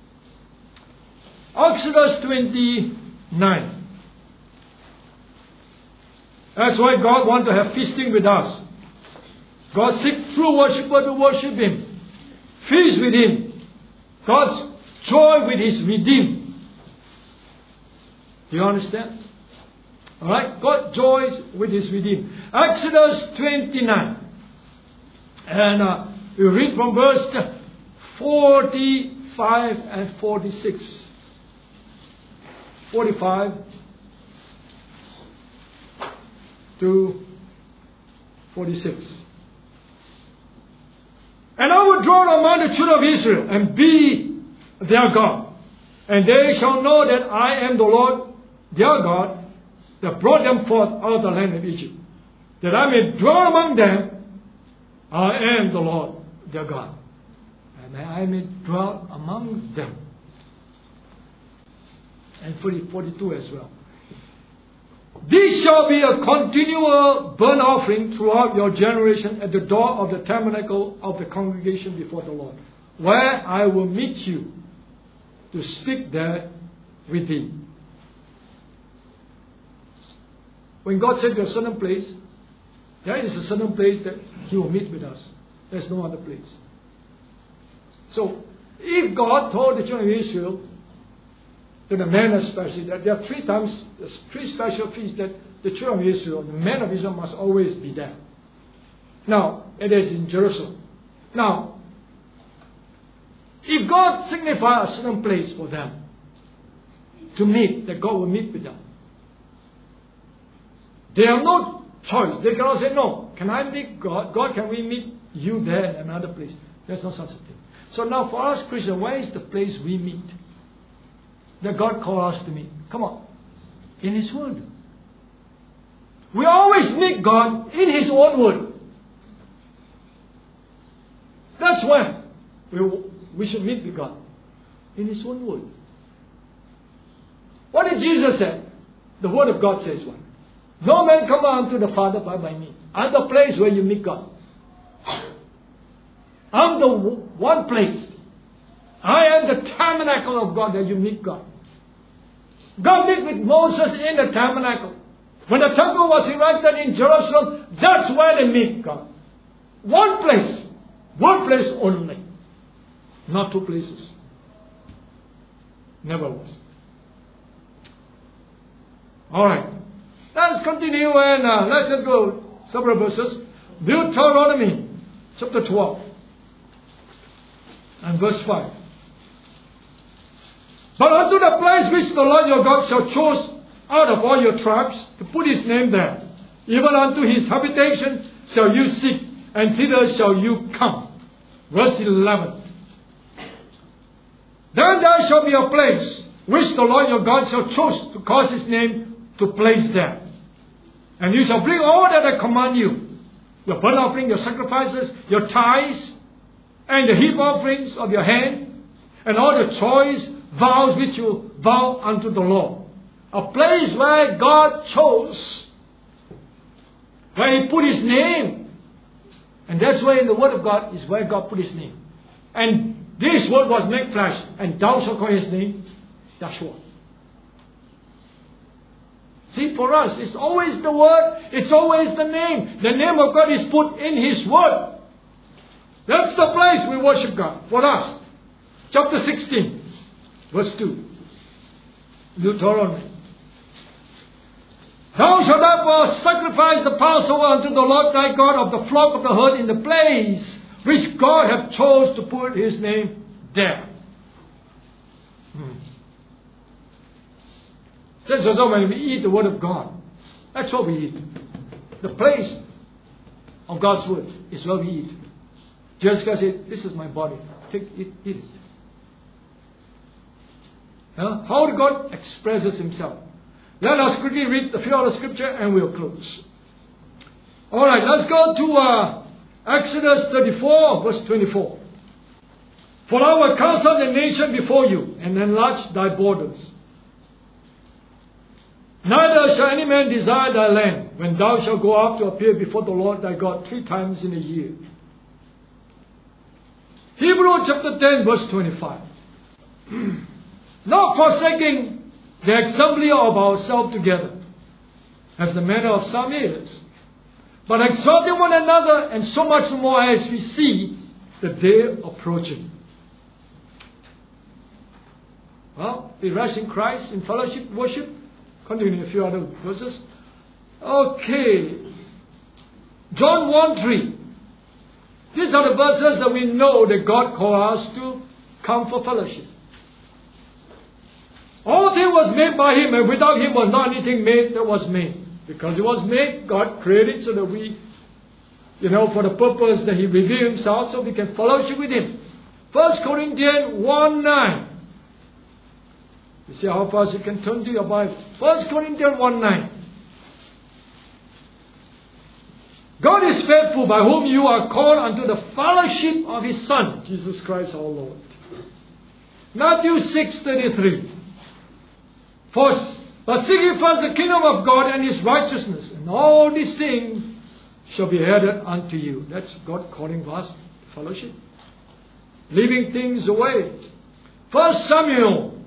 Exodus twenty-nine. That's why God wants to have feasting with us. God seeks true worshiper to worship Him. Feast with Him. God's joy with His redeemed. Do you understand? Alright? God joys with His redeemed. Exodus twenty-nine. And uh, we read from verse forty-five and forty-six. forty-five to forty-six. And I will draw among the children of Israel and be their God. And they shall know that I am the Lord their God, that brought them forth out of the land of Egypt, that I may dwell among them. I am the Lord their God, and I may dwell among them. And forty-two as well. This shall be a continual burnt offering throughout your generation at the door of the tabernacle of the congregation before the Lord, where I will meet you to speak there with thee. When God said to a certain place, there is a certain place that He will meet with us. There's no other place. So, if God told the children of Israel, to the men especially, that there are three times, there's three special feasts that the children of Israel, the men of Israel must always be there. Now, it is in Jerusalem. Now, if God signifies a certain place for them to meet, that God will meet with them, they have no choice. They cannot say, no, can I meet God? God, can we meet you there in another place? There's no such a thing. So now for us Christians, where is the place we meet? That God called us to meet. Come on. In His Word. We always meet God in His own Word. That's where we, we should meet with God. In His own Word. What did Jesus say? The Word of God says what? No man come unto the Father but by me. I'm the place where you meet God. I'm the one place. I am the tabernacle of God that you meet God. God met with Moses in the tabernacle. When the temple was erected in Jerusalem, that's where they meet God. One place. One place only. Not two places. Never was. Alright. Let's continue and uh, let's go several verses. Deuteronomy chapter twelve and verse five. But unto the place which the Lord your God shall choose out of all your tribes to put His name there, even unto His habitation shall you seek, and thither shall you come. Verse eleven. Then there shall be a place which the Lord your God shall choose to cause His name to place there. And you shall bring all that I command you, your burnt offering, your sacrifices, your tithes, and the heap offerings of your hand, and all the choice vows which you vow unto the Lord. A place where God chose, where He put His name. And that's where in the Word of God is where God put His name. And this Word was made flesh, and thou shalt call His name Yahshua. See, for us, it's always the Word, it's always the name. The name of God is put in His Word. That's the place we worship God, for us. Chapter sixteen, verse two. Deuteronomy. Thou shalt therefore sacrifice the Passover unto the Lord thy God of the flock of the herd in the place which God hath chose to put His name there. Hmm. That's also when we eat the Word of God. That's what we eat. The place of God's Word is where we eat. Jesus Christ said, this is my body. Take it, eat it. Huh? How God expresses Himself. Let us quickly read a few other scripture and we'll close. Alright, let's go to uh, Exodus thirty-four, verse twenty-four. For I will cast out the nation before you and enlarge thy borders. Neither shall any man desire thy land when thou shalt go up to appear before the Lord thy God three times in a year. Hebrews chapter ten, verse twenty-five. Not forsaking the assembly of ourselves together, as the manner of some is, but exhorting one another, and so much more as we see the day approaching. Well, we rest in Christ, in fellowship, worship. Continuing a few other verses. Okay. John one three. These are the verses that we know that God called us to come for fellowship. All things was made by Him, and without Him was not anything made that was made. Because it was made, God created so that we, you know, for the purpose that He revealed Himself so we can fellowship with Him. First Corinthians one nine. You see how fast you can turn to your Bible. First Corinthians one nine. God is faithful, by whom you are called unto the fellowship of His Son, Jesus Christ our Lord. Matthew six thirty-three. For, but seek ye first the kingdom of God and His righteousness, and all these things shall be added unto you. That's God calling us to fellowship. Leaving things away. First Samuel.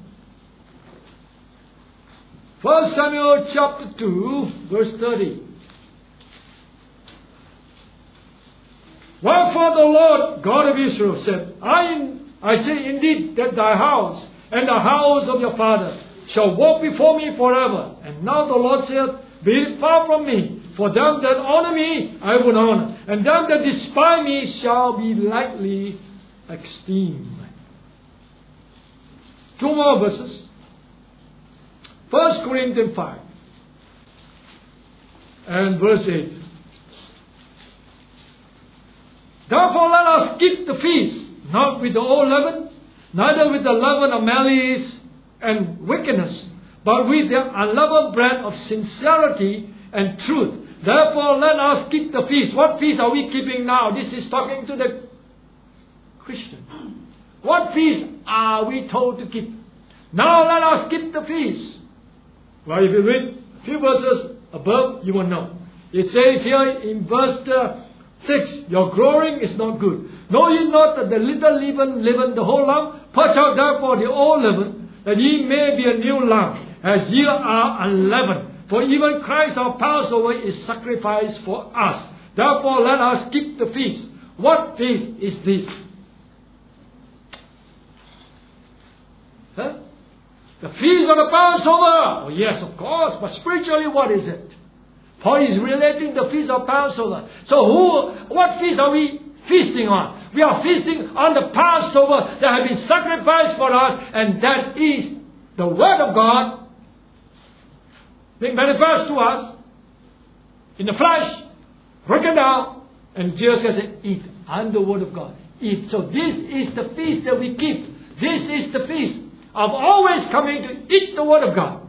First Samuel chapter two, verse thirty. Wherefore the Lord God of Israel said, I, I say indeed that thy house and the house of your father shall walk before me forever. And now the Lord saith, be it far from me, for them that honor me I will honor, and them that despise me shall be lightly esteemed. Two more verses. First Corinthians five and verse eight. Therefore let us keep the feast, not with the old leaven, neither with the leaven of malice and wickedness, but with the unleavened bread of sincerity and truth. Therefore let us keep the feast. What feast are we keeping now? This is talking to the Christian. What feast are we told to keep? Now let us keep the feast. Well, if you read a few verses above, you will know. It says here in verse uh, six, your growing is not good. Know ye not that the little leaven leaven the whole lump? Purge out therefore the old leaven, that ye may be a new lump, as ye are unleavened. For even Christ our Passover is sacrificed for us. Therefore let us keep the feast. What feast is this? Huh? The feast of the Passover. Oh yes, of course, but spiritually what is it? Paul is relating the feast of Passover. So who, what feast are we feasting on? We are feasting on the Passover that has been sacrificed for us, and that is the Word of God being manifest to us in the flesh, broken down, and Jesus said, eat. I'm the Word of God. Eat. So this is the feast that we keep. This is the feast of always coming to eat the Word of God.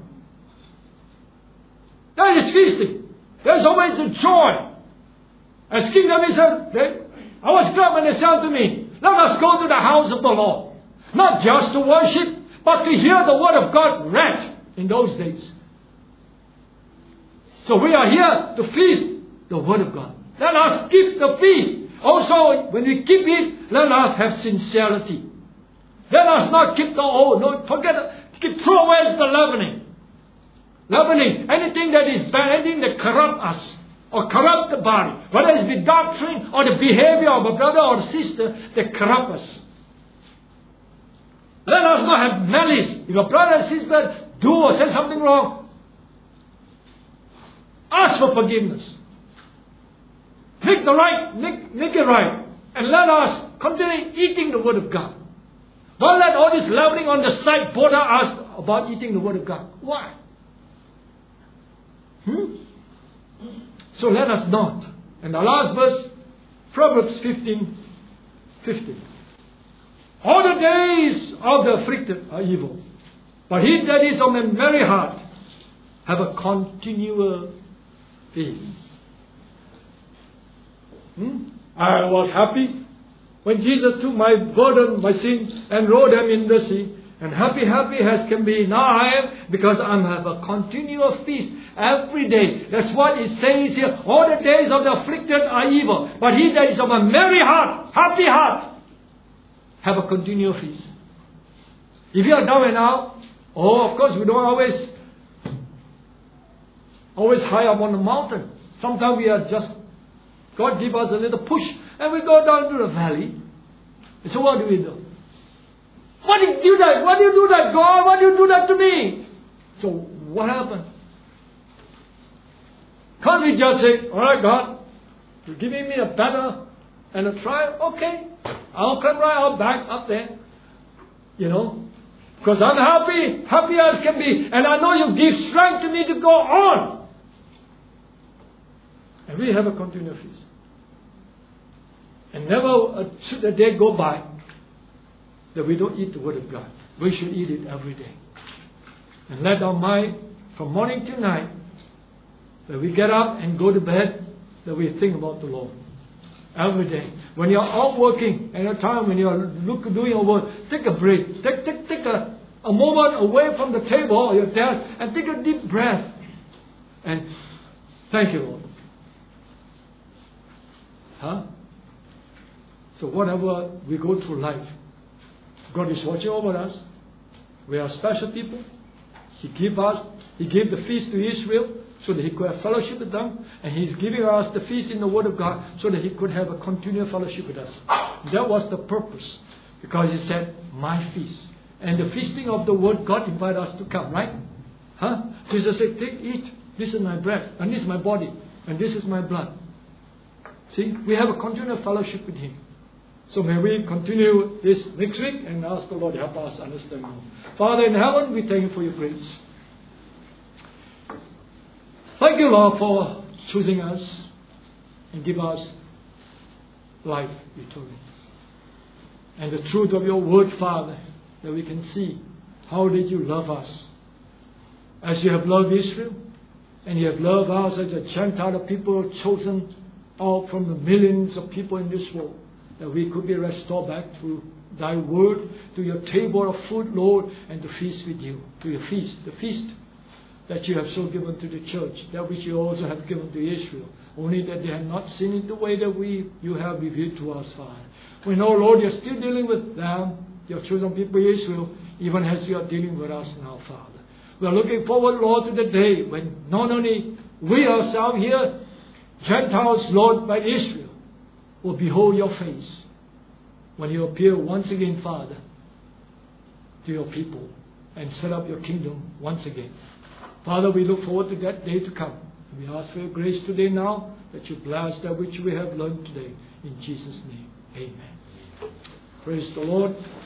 That is feasting. There's always a joy. As King David said, they, I was glad when they said to me, let us go to the house of the Lord. Not just to worship, but to hear the Word of God read in those days. So we are here to feast the Word of God. Let us keep the feast. Also, when we keep it, let us have sincerity. Let us not keep the old. No, forget it. Keep, throw away the leavening. Leavening. Anything that is bad, anything that corrupt us or corrupt the body, whether it's the doctrine or the behavior of a brother or a sister that corrupt us. Let us not have malice. If a brother and sister do or say something wrong, ask for forgiveness. Make the right, make, make it right. And let us continue eating the Word of God. Don't let all this leavening on the side bother us about eating the Word of God. Why? Hmm? So let us not. And the last verse, Proverbs fifteen fifteen. All the days of the afflicted are evil, but he that is of a merry heart have a continual peace. Hmm? I was happy when Jesus took my burden, my sin, and rolled them in the sea. And happy, happy as can be. Now I am, because I have a continual feast every day. That's what it says here. All the days of the afflicted are evil, but he that is of a merry heart, happy heart, have a continual feast. If you are down and out, oh, of course we don't always, always high up on the mountain. Sometimes we are just, God give us a little push, and we go down to the valley. So what do we do? Why did you do that? Why do you do that, God? Why do you do that to me? So what happened? Can't we just say, all right, God, you're giving me a better and a trial? Okay, I'll come right out back up there. You know, because I'm happy, happy as can be, and I know you give strength to me to go on. And we have a continual feast. And never should a day go by that we don't eat the Word of God. We should eat it every day. And let our mind, from morning to night, that we get up and go to bed, that we think about the Lord. Every day. When you're out working, at a time when you're look, doing your work, take a break. Take, take, take a, a moment away from the table or your desk and take a deep breath. And thank you, Lord. Huh? So whatever we go through life, God is watching over us. We are special people. He gave us, He gave the feast to Israel so that He could have fellowship with them. And He's giving us the feast in the Word of God so that He could have a continual fellowship with us. That was the purpose. Because He said, my feast. And the feasting of the Word, God invited us to come, right? Huh? Jesus said, take, eat. This is my bread. And this is my body. And this is my blood. See, we have a continual fellowship with Him. So may we continue this next week and ask the Lord to help us understand more. Father in heaven, we thank you for your grace. Thank you, Lord, for choosing us and give us life eternal. And the truth of your word, Father, that we can see how did you love us. As you have loved Israel, and you have loved us as a Gentile people chosen out from the millions of people in this world, that we could be restored back to thy word, to your table of food, Lord, and to feast with you, to your feast, the feast that you have so given to the church, that which you also have given to Israel, only that they have not seen it the way that we you have revealed to us, Father. We know, Lord, you're still dealing with them, your chosen people Israel, even as you are dealing with us now, Father. We are looking forward, Lord, to the day when not only we ourselves here, Gentiles, Lord, but Israel, will behold your face when you appear once again, Father, to your people and set up your kingdom once again. Father, we look forward to that day to come. We ask for your grace today now, that you bless that which we have learned today. In Jesus' name, amen. Praise the Lord.